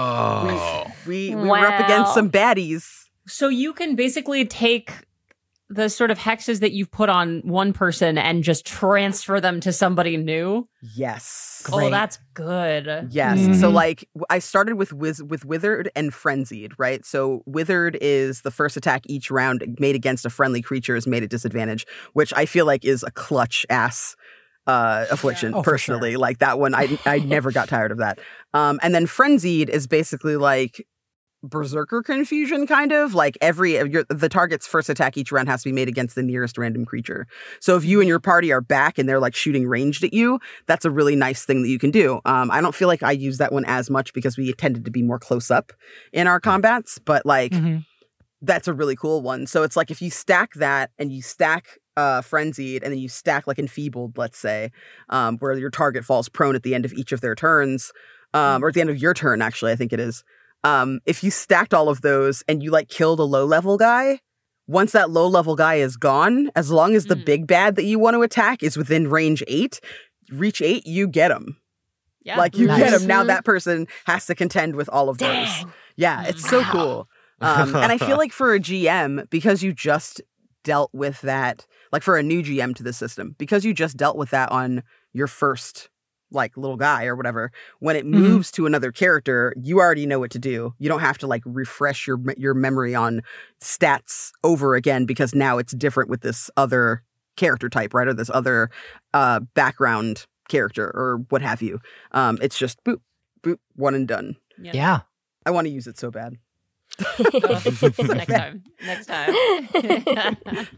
Whoa. We, we, we wow. were up against some baddies. So you can basically take the sort of hexes that you've put on one person and just transfer them to somebody new? Yes. Oh, that's good. Yes. Mm-hmm. So like I started with wiz- with Withered and Frenzied, right? So Withered is the first attack each round made against a friendly creature is made at disadvantage, which I feel like is a clutch ass uh affliction. Yeah. Oh, for personally. sure. Like that one I I never got tired of that. Um and then Frenzied is basically like Berserker Confusion, kind of like every your, the target's first attack each round has to be made against the nearest random creature. So if you and your party are back and they're like shooting ranged at you, that's a really nice thing that you can do. Um, I don't feel like I use that one as much because we tended to be more close up in our combats, but like Mm-hmm. that's a really cool one. So it's like if you stack that and you stack uh, Frenzied and then you stack like Enfeebled, let's say, um, where your target falls prone at the end of each of their turns, um, or at the end of your turn, actually, I think it is. Um, if you stacked all of those and you like killed a low level guy, once that low level guy is gone, as long as the Mm. big bad that you want to attack is within range eight, reach eight, you get him. Yeah. Like you Nice. get him. Now that person has to contend with all of those. Dang. Yeah, it's so cool. Um, and I feel like for a G M, because you just dealt with that, like for a new G M to the system, because you just dealt with that on your first like little guy or whatever, when it moves to another character, you already know what to do. You don't have to like refresh your your memory on stats over again because now it's different with this other character type, right? Or this other uh, background character or what have you. Um, it's just boop, boop, one and done. Yeah. Yeah. I want to use it so bad. Next time. Next time.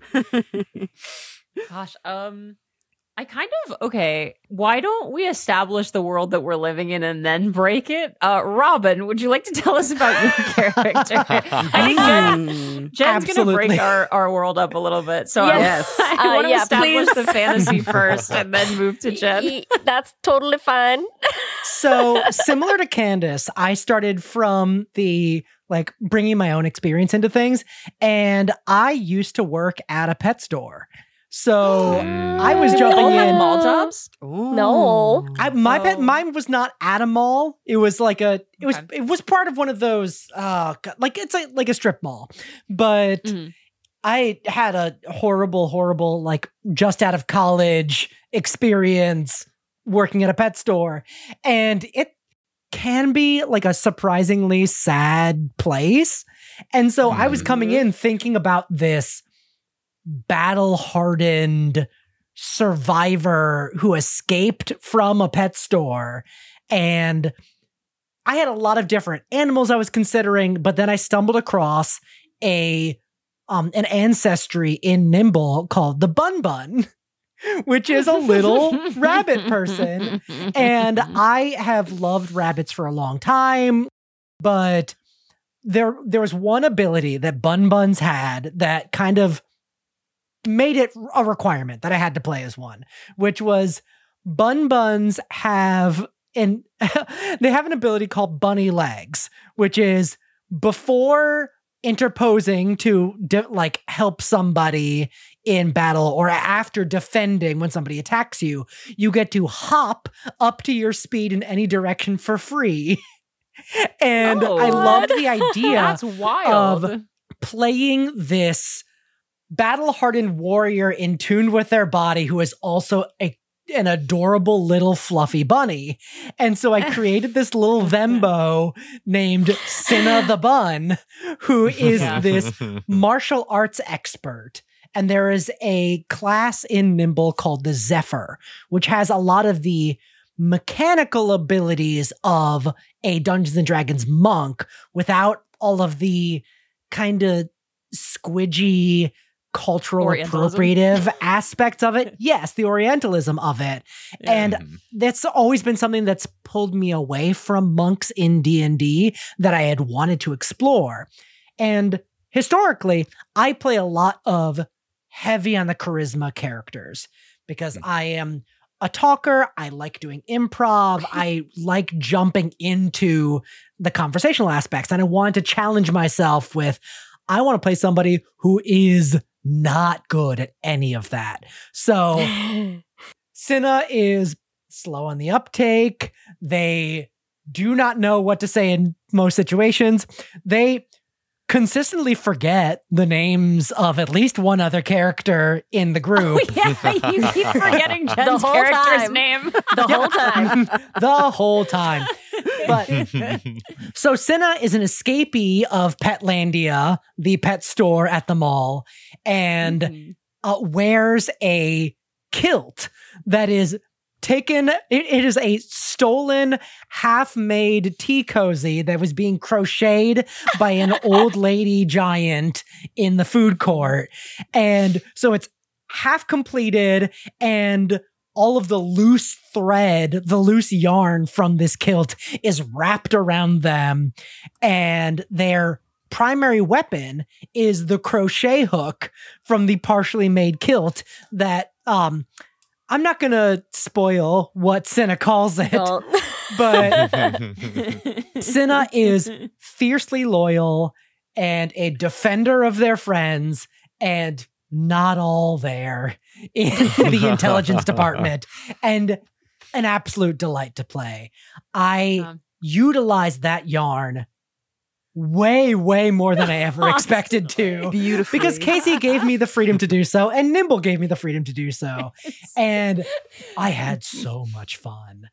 Gosh, um I kind of okay, why don't we establish the world that we're living in and then break it? Uh Robin, would you like to tell us about your character? I think Jen, Mm. Jen's gonna break Absolutely. our, our world up a little bit. So Yes. I, I Uh, want to yeah, establish please. the fantasy first and then move to Jen. Y- That's totally fine. So similar to Candace, I started from the like bringing my own experience into things, and I used to work at a pet store. So I was Do we jumping all have in. mall jobs? No. I, my pet, Oh. mine was not at a mall. It was like a, it was, Okay. it was part of one of those, uh, God, like it's a, like a strip mall, but Mhm. I had a horrible, horrible, like just out of college experience working at a pet store, and it can be like a surprisingly sad place. And so I was coming in thinking about this battle hardened survivor who escaped from a pet store. And I had a lot of different animals I was considering, but then I stumbled across a um an ancestry in Nimble called the Bun Bun, which is a little rabbit person. And I have loved rabbits for a long time, but there there was one ability that Bun Buns had that kind of made it a requirement that I had to play as one, which was Bun Buns have an they have an ability called Bunny Legs, which is before interposing to de- like help somebody in battle or after defending when somebody attacks you, you get to hop up to your speed in any direction for free. And Oh, I loved what? the idea That's wild. of playing this battle-hardened warrior in tune with their body who is also a, an adorable little fluffy bunny. And so I created this little Vembo named Cinna the Bun, who is Yeah. this martial arts expert. And there is a class in Nimble called the Zephyr, which has a lot of the mechanical abilities of a Dungeons and Dragons monk without all of the kind of squidgy cultural Orientalism. appropriative aspects of it. Yes, the Orientalism of it. And that's always been something that's pulled me away from monks in D and D that I had wanted to explore. And historically, I play a lot of heavy on the charisma characters because I am a talker. I like doing improv. I like jumping into the conversational aspects. And I wanted to challenge myself with, I want to play somebody who is not good at any of that. So Cinna is slow on the uptake. They do not know what to say in most situations. They consistently forget the names of at least one other character in the group. Oh, yeah, you keep forgetting Jen's whole character's time. name. The whole time. The whole time. But so Cinna is an escapee of Petlandia, the pet store at the mall, and Mm-hmm. uh, wears a kilt that is taken. It, it is a stolen, half-made tea cozy that was being crocheted by an old lady giant in the food court, and so it's half completed and. All of the loose thread, the loose yarn from this kilt is wrapped around them, and their primary weapon is the crochet hook from the partially made kilt that, um, I'm not going to spoil what Cinna calls it, Don't. but Cinna is fiercely loyal and a defender of their friends and not all there in the intelligence department, and an absolute delight to play. I Um, utilized that yarn way, way more than I ever expected to. Beautifully. Because Casey gave me the freedom to do so, and Nimble gave me the freedom to do so. And I had so much fun.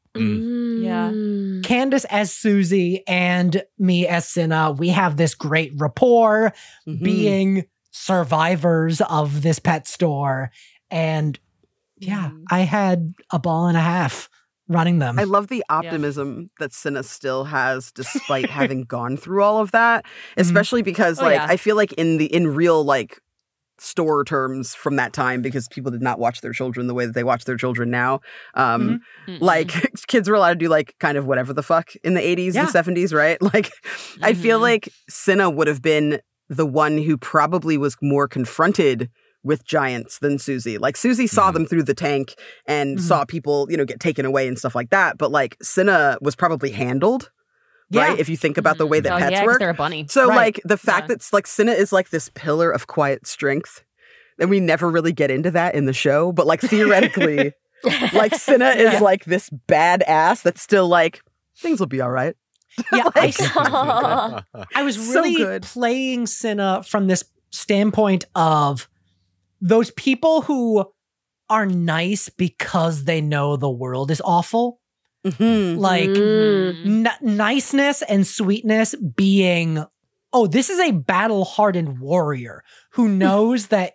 Mm. Candace as Susie and me as Cinna, we have this great rapport, Mhm. being survivors of this pet store. And yeah, Mhm. I had a ball and a half running them. I love the optimism that Cinna still has despite having gone through all of that, especially because Oh, like yeah. I feel like in the in real like store terms from that time, because people did not watch their children the way that they watch their children now. Um Mm-mm. like kids were allowed to do like kind of whatever the fuck in the eighties Yeah. and seventies, right? Like I feel Mhm. like Cinna would have been the one who probably was more confronted with giants than Susie. Like Susie saw Mhm. them through the tank and Mhm. saw people, you know, get taken away and stuff like that. But like Cinna was probably handled, Yeah. right? If you think about the way that oh, pets yeah, 'cause work. they're a bunny. So Right. like the fact Yeah. that like Cinna is like this pillar of quiet strength, and we never really get into that in the show, but like theoretically, like Cinna Yeah. is like this badass that's still like things will be all right. Yeah, Like- I, I was So really good. playing Cinna from this standpoint of those people who are nice because they know the world is awful. Mhm. Like Mm. n- niceness and sweetness being, oh, this is a battle hardened warrior who knows that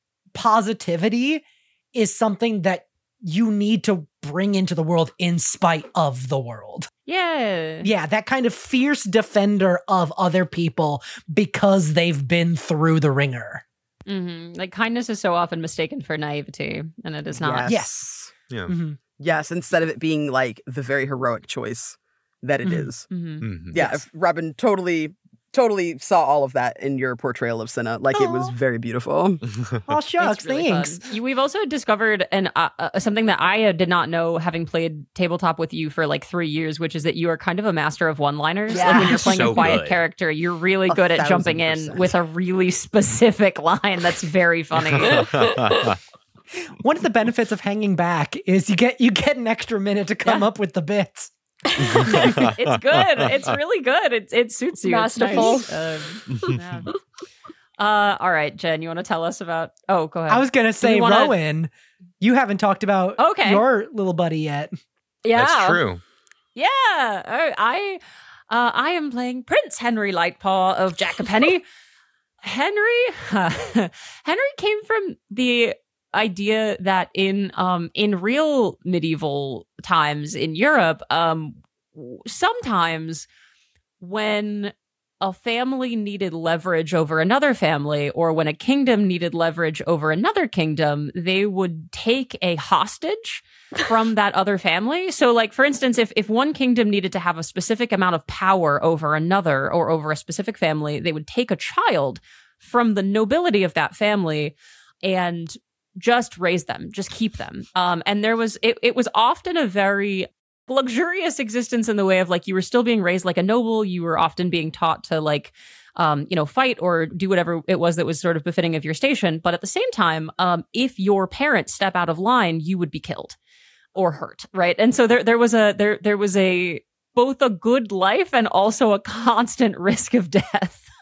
positivity is something that you need to bring into the world in spite of the world. Yeah. Yeah, that kind of fierce defender of other people because they've been through the ringer. hmm Like kindness is so often mistaken for naivety, and it is not. Yes. Yes. Yeah. Mhm. Yes, instead of it being like the very heroic choice that it Mhm. is. Mhm. Mhm. Yeah, Yes. if Robin totally, totally saw all of that in your portrayal of Cinna. Like it was Aw. very beautiful. Oh, shucks, It's really thanks. fun. You- We've also discovered an uh, uh, something that I uh, did not know, having played tabletop with you for like three years, which is that you are kind of a master of one-liners. Like when you're Yes. playing So a quiet good. character, you're really A good at thousand jumping in percent. with a really specific line that's very funny. One of the benefits of hanging back is you get you get an extra minute to come Yeah. up with the bits. It's good. It's really good. It it suits you. It's Masterful. nice. Um, yeah. Uh, all right, Jen, you want to tell us about? Oh, go ahead. I was gonna say, we wanna- Rowan, you haven't talked about Okay. your little buddy yet. Yeah. That's true. Yeah, I I, uh, I am playing Prince Henry Lightpaw of Jackapenney. Henry Henry came from the idea that in um in real medieval times in Europe, um w- sometimes when a family needed leverage over another family, or when a kingdom needed leverage over another kingdom, they would take a hostage from that other family. So, like, for instance, if, if one kingdom needed to have a specific amount of power over another or over a specific family, they would take a child from the nobility of that family and just raise them, just keep them. Um, and there was, it, it was often a very luxurious existence in the way of like you were still being raised like a noble. You were often being taught to like um you know fight or do whatever it was that was sort of befitting of your station, but at the same time um if your parents step out of line, you would be killed or hurt, right? And so there there was a there there was a both a good life and also a constant risk of death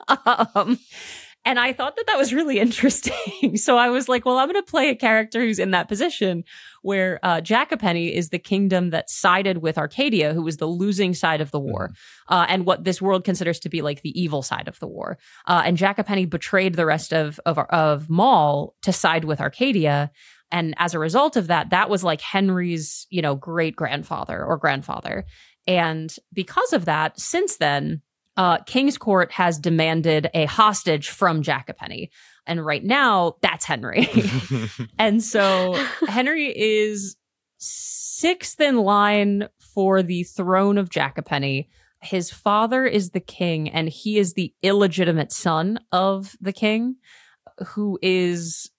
um, and I thought that that was really interesting. So I was like, well, I'm going to play a character who's in that position where uh, Jackapenney is the kingdom that sided with Arcadia, who was the losing side of the war, uh, and what this world considers to be like the evil side of the war. Uh, and Jackapenney betrayed the rest of, of, of Maul to side with Arcadia. And as a result of that, that was like Henry's, you know, great grandfather or grandfather. And because of that, since then, Uh, King's Court has demanded a hostage from Jackapenney. And right now, that's Henry. And so Henry is sixth in line for the throne of Jackapenney. His father is the king, and he is the illegitimate son of the king, who is...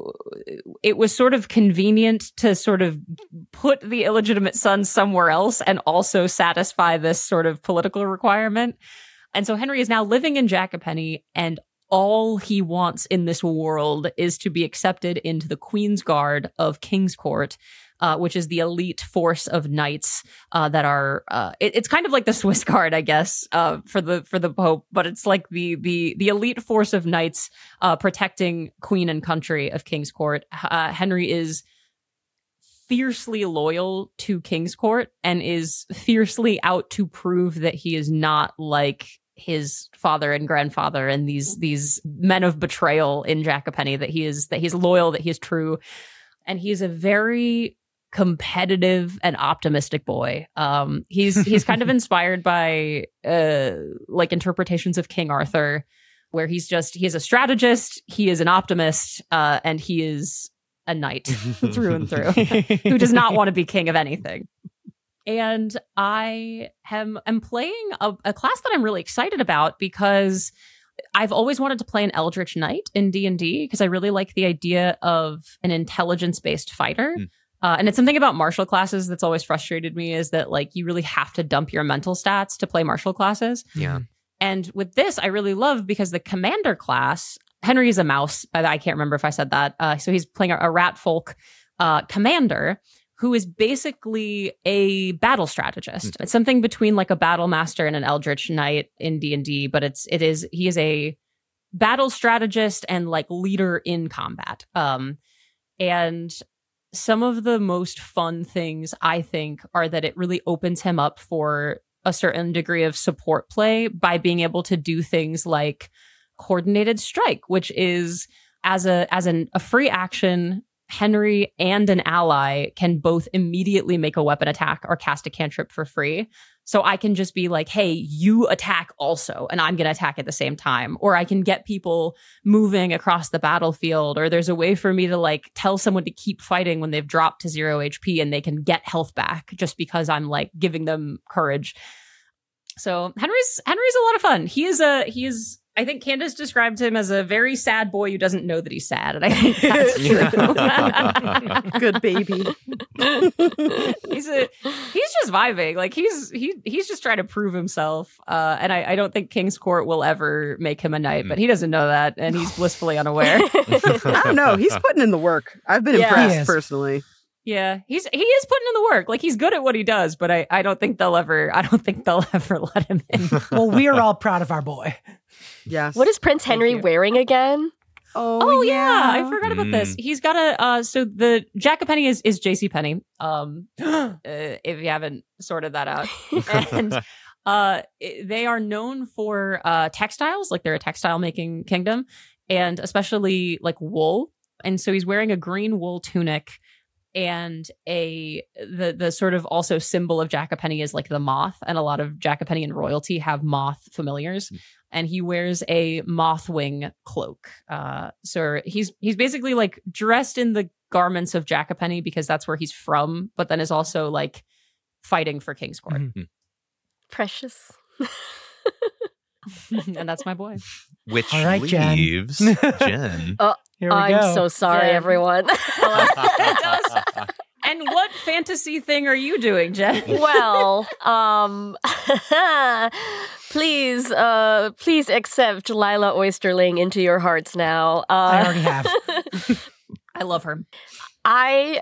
It was sort of convenient to sort of put the illegitimate son somewhere else and also satisfy this sort of political requirement. And so Henry is now living in Jackapenney, and all he wants in this world is to be accepted into the Queen's Guard of King's Court, uh, which is the elite force of knights uh, that are. Uh, it, it's kind of like the Swiss Guard, I guess, uh, for the for the Pope, but it's like the the the elite force of knights uh, protecting Queen and country of King's Court. Uh, Henry is fiercely loyal to King's Court and is fiercely out to prove that he is not like his father and grandfather and these these men of betrayal in Jackapenney, that he is that he's loyal, that he is true. And he's a very competitive and optimistic boy. Um, he's he's kind of inspired by uh, like interpretations of King Arthur, where he's just he is a strategist, he is an optimist, uh, and he is a knight through and through, who does not want to be king of anything. And I am, am playing a, a class that I'm really excited about because I've always wanted to play an Eldritch Knight in D and D because I really like the idea of an intelligence-based fighter. Mm. Uh, and it's something about martial classes that's always frustrated me, is that like you really have to dump your mental stats to play martial classes. Yeah. And with this, I really love because the commander class, Henry is a mouse. I can't remember if I said that. Uh, so he's playing a, a rat folk uh, commander who is basically a battle strategist. Mm-hmm. It's something between like a battle master and an Eldritch Knight in D and D, but it's it is he is a battle strategist and like leader in combat. Um, and some of the most fun things, I think, are that it really opens him up for a certain degree of support play by being able to do things like coordinated strike, which is as a as an, a free action, Henry and an ally can both immediately make a weapon attack or cast a cantrip for free. So I can just be like, hey, you attack also, and I'm going to attack at the same time. Or I can get people moving across the battlefield, or there's a way for me to like tell someone to keep fighting when they've dropped to zero H P and they can get health back just because I'm like giving them courage. So Henry's Henry's a lot of fun. He is a he is I think Candace described him as a very sad boy who doesn't know that he's sad, and I think that's true. Good baby. he's a he's just vibing. Like he's he he's just trying to prove himself. Uh, and I, I don't think King's Court will ever make him a knight, but he doesn't know that, and he's blissfully unaware. I don't know. He's putting in the work. I've been Yeah. impressed personally. Yeah, he's he is putting in the work. Like he's good at what he does, but I, I don't think they'll ever I don't think they'll ever let him in. Well, we are all proud of our boy. Yes. What is Prince Henry wearing again? Oh, Oh yeah. yeah. I forgot about this. He's got a uh so the Jackapenney is is JCPenney. Um uh, if you haven't sorted that out. And uh they are known for uh textiles, like they're a textile making kingdom, and especially like wool. And so he's wearing a green wool tunic. And a the the sort of also symbol of Jackapenney is like the moth, and a lot of Jackapenney and royalty have moth familiars. Mm. And he wears a moth wing cloak. Uh, so he's he's basically like dressed in the garments of Jackapenney because that's where he's from, but then is also like fighting for King's Court. Mm-hmm. Precious. And that's my boy. Which All right, Jen. leaves Jen. Oh, Here we I'm go. so sorry, Jen. everyone. And what fantasy thing are you doing, Jen? Well, um, please, uh, please accept Lila Oysterling into your hearts now. Uh, I already have. I love her. I,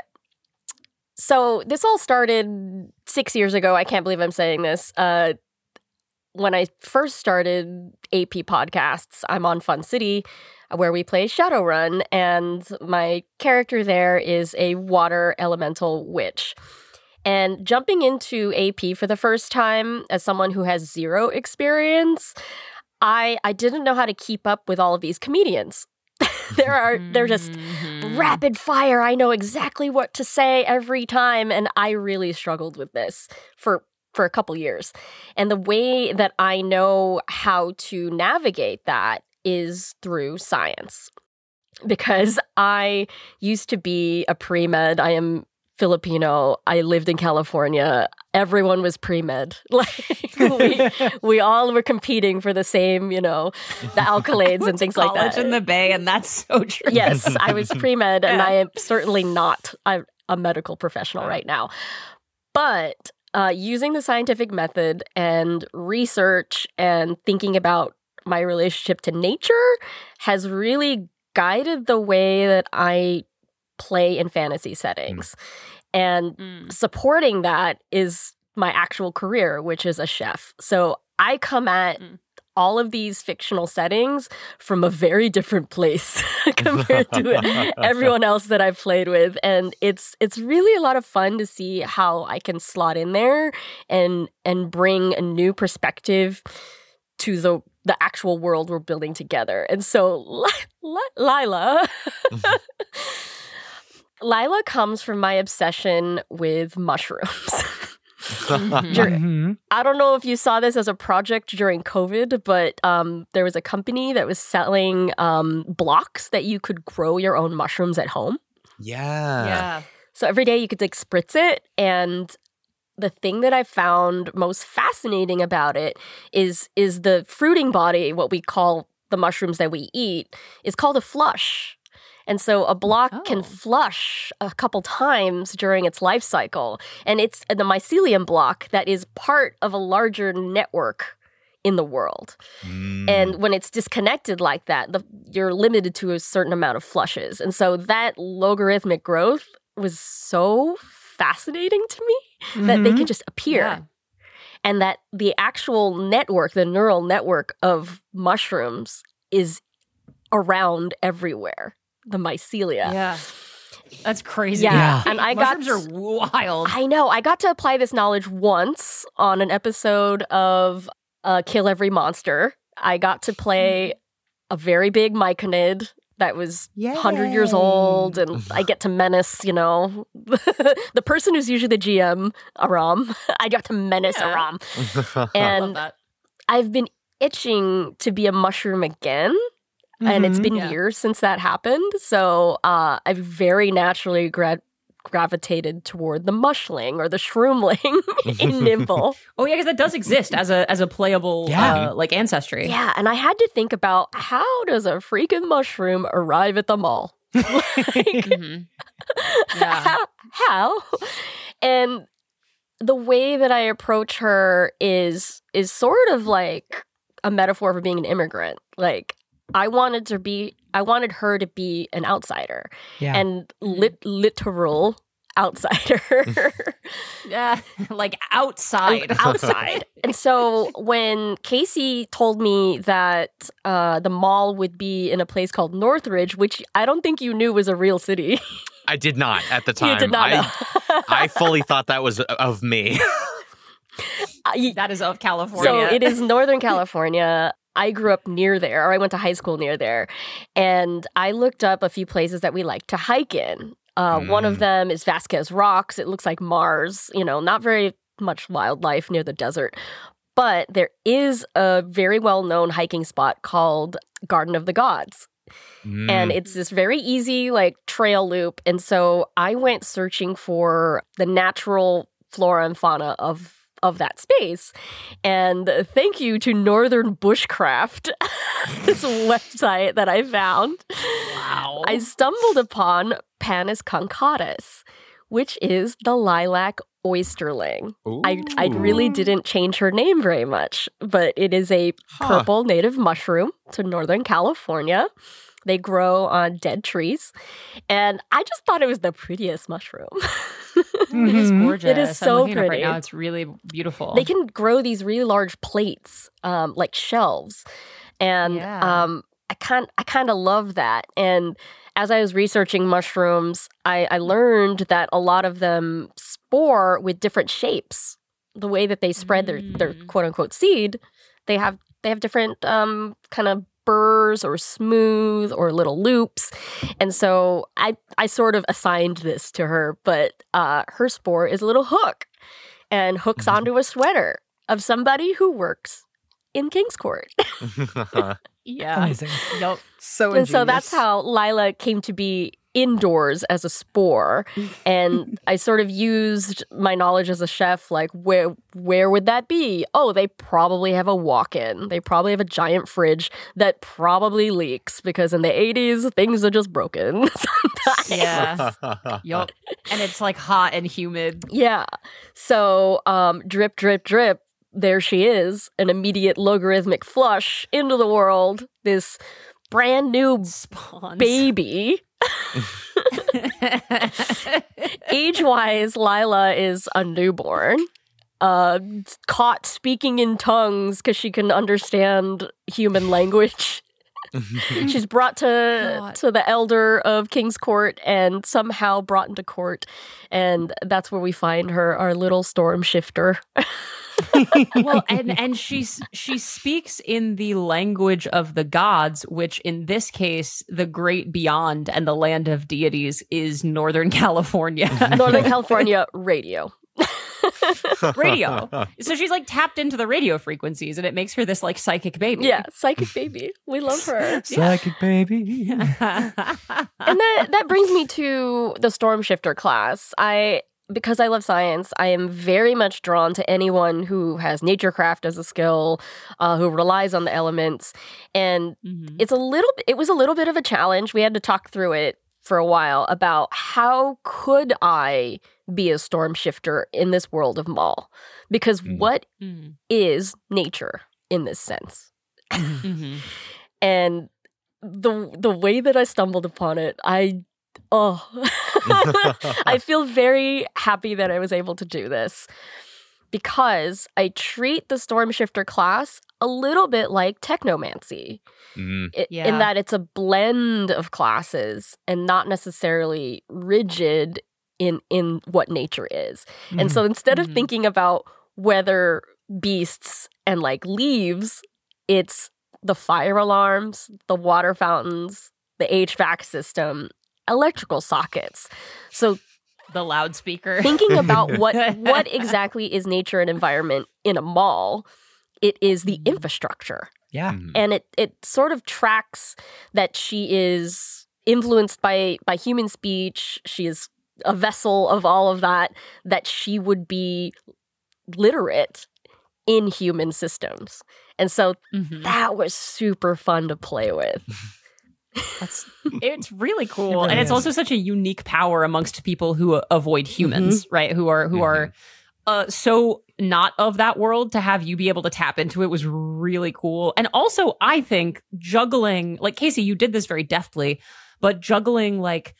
so this all started six years ago. I can't believe I'm saying this. Uh, when I first started A P podcasts, I'm on Fun City, where we play Shadowrun, and my character there is a water elemental witch. And jumping into A P for the first time as someone who has zero experience, I I didn't know how to keep up with all of these comedians. there are they're just mm-hmm. rapid fire. I know exactly what to say every time, and I really struggled with this for for a couple years. And the way that I know how to navigate that is through science. Because I used to be a pre-med. I am Filipino. I lived in California. Everyone was pre-med. Like we, we all were competing for the same, you know, the accolades and things like that. College in the Bay, and that's so true. Yes, I was pre-med, yeah. and I am certainly not a, a medical professional right now. But uh, using the scientific method and research and thinking about my relationship to nature has really guided the way that I play in fantasy settings. Mm. And mm. supporting that is my actual career, which is a chef. So I come at mm. all of these fictional settings from a very different place compared to everyone else that I've played with. And it's it's really a lot of fun to see how I can slot in there and and bring a new perspective to the the actual world we're building together. And so L- L- Lila Lila comes from my obsession with mushrooms. During, I don't know if you saw this as a project during COVID, but um, there was a company that was selling um, blocks that you could grow your own mushrooms at home. Yeah. Yeah. So every day you could like spritz it. And the thing that I found most fascinating about it is is the fruiting body, what we call the mushrooms that we eat, is called a flush. And so a block oh. can flush a couple times during its life cycle. And it's the mycelium block that is part of a larger network in the world. Mm. And when it's disconnected like that, the, you're limited to a certain amount of flushes. And so that logarithmic growth was so fascinating to me mm-hmm. that they can just appear. Yeah. And that the actual network, the neural network of mushrooms is around everywhere. The mycelia. Yeah. That's crazy. Yeah. yeah. And I Mushrooms got are wild. I know. I got to apply this knowledge once on an episode of uh, Kill Every Monster. I got to play a very big myconid that was Yay. one hundred years old, and I get to menace, you know, the person who's usually the G M, Aram. I got to menace yeah. Aram. And I love that. I've been itching to be a mushroom again. Mm-hmm. And it's been yeah. years since that happened. So uh, I've very naturally gra- gravitated toward the mushling or the shroomling in Nimble. Oh, yeah, because that does exist as a as a playable yeah. uh, like ancestry. Yeah, and I had to think about how does a freaking mushroom arrive at the mall? Like, mm-hmm. yeah. how, how? And the way that I approach her is is sort of like a metaphor for being an immigrant. Like, I wanted to be, I wanted her to be an outsider, yeah. and lit, literal outsider. Yeah, like outside, outside. And so when Casey told me that uh, the mall would be in a place called Northridge, which I don't think you knew was a real city. I did not at the time. You did not know. I, I fully thought that was of me. That is of California. So it is Northern California. I grew up near there, or I went to high school near there, and I looked up a few places that we like to hike in. Uh, mm. One of them is Vasquez Rocks. It looks like Mars, you know, not very much wildlife near the desert. But there is a very well-known hiking spot called Garden of the Gods. Mm. And it's this very easy, like, trail loop. And so I went searching for the natural flora and fauna of of that space. And thank you to Northern Bushcraft, this website that I found. Wow. I stumbled upon Panis concatus, which is the lilac oysterling. I, I really didn't change her name very much, but it is a purple huh. native mushroom to Northern California. They grow on dead trees. And I just thought it was the prettiest mushroom. It is gorgeous. It is I'm so looking at it pretty. right now. It's really beautiful. They can grow these really large plates, um, like shelves, and Yeah. um, I kind I kind of love that. And as I was researching mushrooms, I, I learned that a lot of them spore with different shapes. The way that they spread their, their quote unquote seed, they have they have different um, kind of burrs or smooth or little loops. And so I I sort of assigned this to her, but uh, her spore is a little hook and hooks onto a sweater of somebody who works in King's Court. Yeah. Amazing. Yep. So And so ingenious. that's how Lila came to be indoors as a spore. And I sort of used my knowledge as a chef, like where where would that be? Oh, they probably have a walk-in. They probably have a giant fridge that probably leaks because in the eighties things are just broken. sometimes. Yeah. Yup. And it's like hot and humid. Yeah. So um drip, drip, drip. There she is, an immediate logarithmic flush into the world. This brand new Spawns. baby. Age-wise, Lila is a newborn, uh, caught speaking in tongues because she can understand human language. She's brought to God. to the elder of King's Court and somehow brought into court, and that's where we find her, our little storm shifter. Well, and and she s- she speaks in the language of the gods, which in this case, the great beyond and the land of deities is Northern California. Northern California radio. radio. So she's like tapped into the radio frequencies, and it makes her this like psychic baby. Yeah, psychic baby. We love her. Psychic baby. And that that brings me to the storm shifter class. I because I love science, I am very much drawn to anyone who has naturecraft as a skill, uh, who relies on the elements. And Mhm. it's a little it was a little bit of a challenge. We had to talk through it for a while about how could I be a storm shifter in this world of Maul? Because Mm. what Mhm. is nature in this sense? Mhm. And the the way that I stumbled upon it, I oh I feel very happy that I was able to do this because I treat the storm shifter class a little bit like technomancy. Mm. I- Yeah. In that it's a blend of classes and not necessarily rigid in in what nature is. And so instead of Mhm. thinking about weather beasts and like leaves, it's the fire alarms, the water fountains, the H V A C system, electrical sockets. So The loudspeaker. thinking about what what exactly is nature and environment in a mall, it is the infrastructure. Yeah. Mhm. And it it sort of tracks that she is influenced by by human speech. She is a vessel of all of that, that she would be literate in human systems. And so Mhm. that was super fun to play with. That's it's really cool, It really and it's is. also such a unique power amongst people who avoid humans, right? Who are who are uh, so not of that world. To have you be able to tap into it was really cool, and also I think juggling, like Casey, you did this very deftly, but juggling like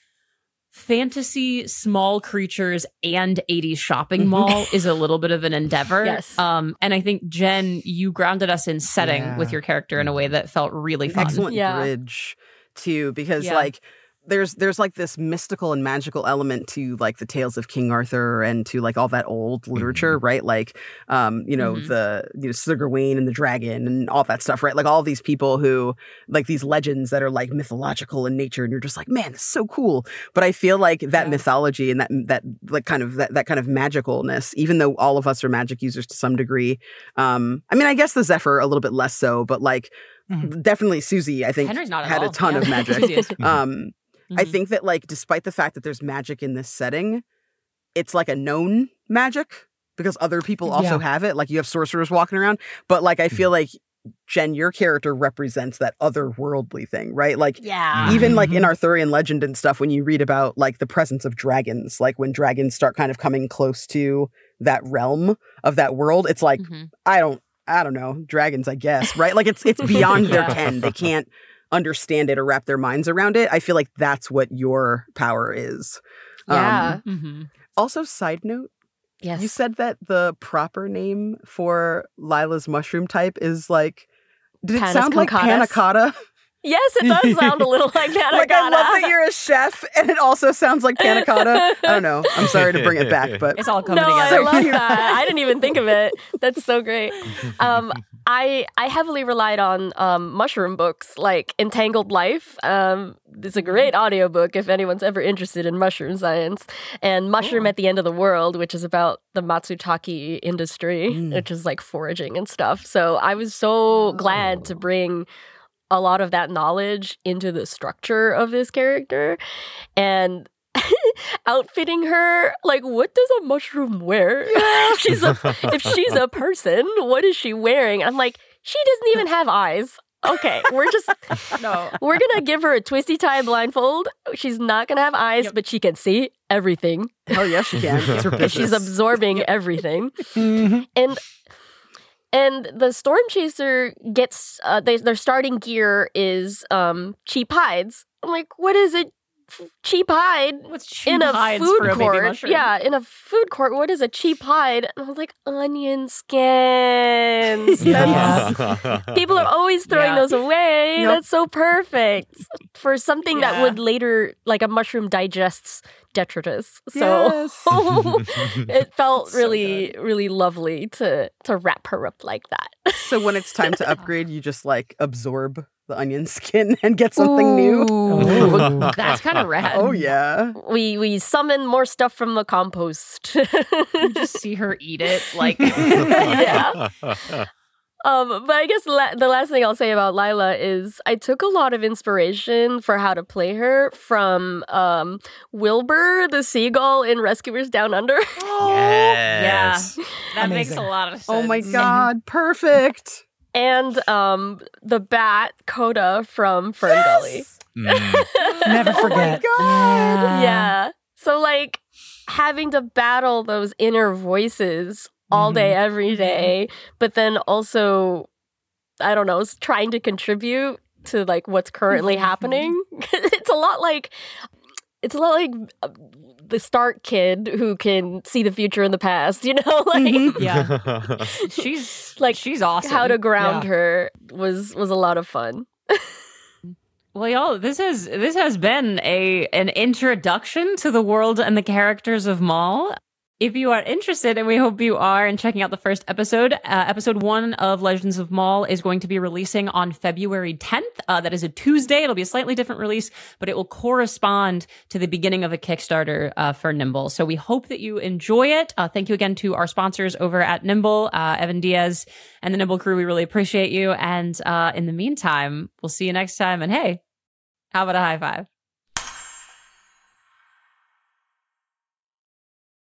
fantasy small creatures and eighties shopping mall is a little bit of an endeavor. Yes. Um, and I think Jen, you grounded us in setting Yeah. with your character in a way that felt really fun. Excellent Yeah. bridge too, because Yeah. like there's there's like this mystical and magical element to like the tales of King Arthur and to like all that old literature, right? Like um, you know, Mhm. the you know, Sir Gawain and the dragon and all that stuff, right? Like all these people who like these legends that are like mythological in nature, and you're just like, man, it's so cool. But I feel like that Yeah. mythology and that that like kind of that, that kind of magicalness, even though all of us are magic users to some degree. Um, I mean, I guess the Zephyr a little bit less so, but like Mhm. definitely Susie, I think Henry's not at had all. a ton Yeah. of magic. Susie is. Um, I Mhm. think that like despite the fact that there's magic in this setting, it's like a known magic because other people also Yeah. have it. Like you have sorcerers walking around, but like I feel like Jen, your character represents that otherworldly thing, right? Like Yeah. even like in Mhm. Arthurian legend and stuff, when you read about like the presence of dragons, like when dragons start kind of coming close to that realm of that world, it's like Mhm. I don't, I don't know, dragons, I guess, right? Like it's it's beyond their Yeah. ken. They can't understand it or wrap their minds around it. I feel like that's what your power is. Um, Yeah. Mhm. Also, side note, Yes. you said that the proper name for Lila's mushroom type is like, did it Panis sound like concatus? panna cotta? Yes, it does sound a little like panna Like, I love cotta. that you're a chef and it also sounds like panna cotta. I don't know. I'm sorry to bring it back, but It's all coming No, I together. love that. I didn't even think of it. That's so great. Um, I I heavily relied on um, mushroom books like Entangled Life. Um, it's a great audiobook if anyone's ever interested in mushroom science. And Mushroom at the End of the World, which is about the Matsutake industry, Mm. which is like foraging and stuff. So I was so glad to bring a lot of that knowledge into the structure of this character. And outfitting her, like, what does a mushroom wear? if she's a if she's a person, what is she wearing? I'm like, she doesn't even have eyes. Okay, we're just No. we're gonna give her a twisty tie blindfold. She's not gonna have eyes, Yep. but she can see everything. hell yes, she can. It's her Because she's business. absorbing everything. Mhm. And and the storm chaser gets uh, they, their starting gear is um cheap hides. I'm like, what is it? F- Cheap hide What's cheap in a hides food for a baby court? mushroom? Yeah, in a food court. What is a cheap hide? And I was like, onion skins. Yeah. That's- People are always throwing Yeah. those away. Yep. That's so perfect for something that Yeah. would later, like a mushroom digests detritus. So Yes. it felt So really, really lovely to to wrap her up like that. So when it's time to upgrade, you just like absorb the onion skin and get something new. Ooh. That's kind of rad. Oh yeah. We we summon more stuff from the compost. You just see her eat it. Like, Yeah. Um, but I guess la- the last thing I'll say about Lila is I took a lot of inspiration for how to play her from um, Wilbur the seagull in Rescuers Down Under. Yes. that makes Amazing. a lot of sense. Oh my god, perfect. And um, the bat Coda from Fern Gully. Mm. Never forget. Oh my god. Yeah. So like having to battle those inner voices all day, every day, but then also, I don't know, s- trying to contribute to like what's currently happening. It's a lot like it's a lot like uh, the Stark kid who can see the future and the past. You know, like Yeah. She's Like, like she's awesome. how to ground Yeah. her was was a lot of fun. Well, y'all, this has this has been a an introduction to the world and the characters of Maul. If you are interested, and we hope you are, in checking out the first episode, uh, episode one of Legends of Maul is going to be releasing on February tenth. Uh, that is a Tuesday. It'll be a slightly different release, but it will correspond to the beginning of a Kickstarter uh, for Nimble. So we hope that you enjoy it. Uh, thank you again to our sponsors over at Nimble, uh, Evan Diaz, and the Nimble crew. We really appreciate you. And uh, in the meantime, we'll see you next time. And hey, how about a high five?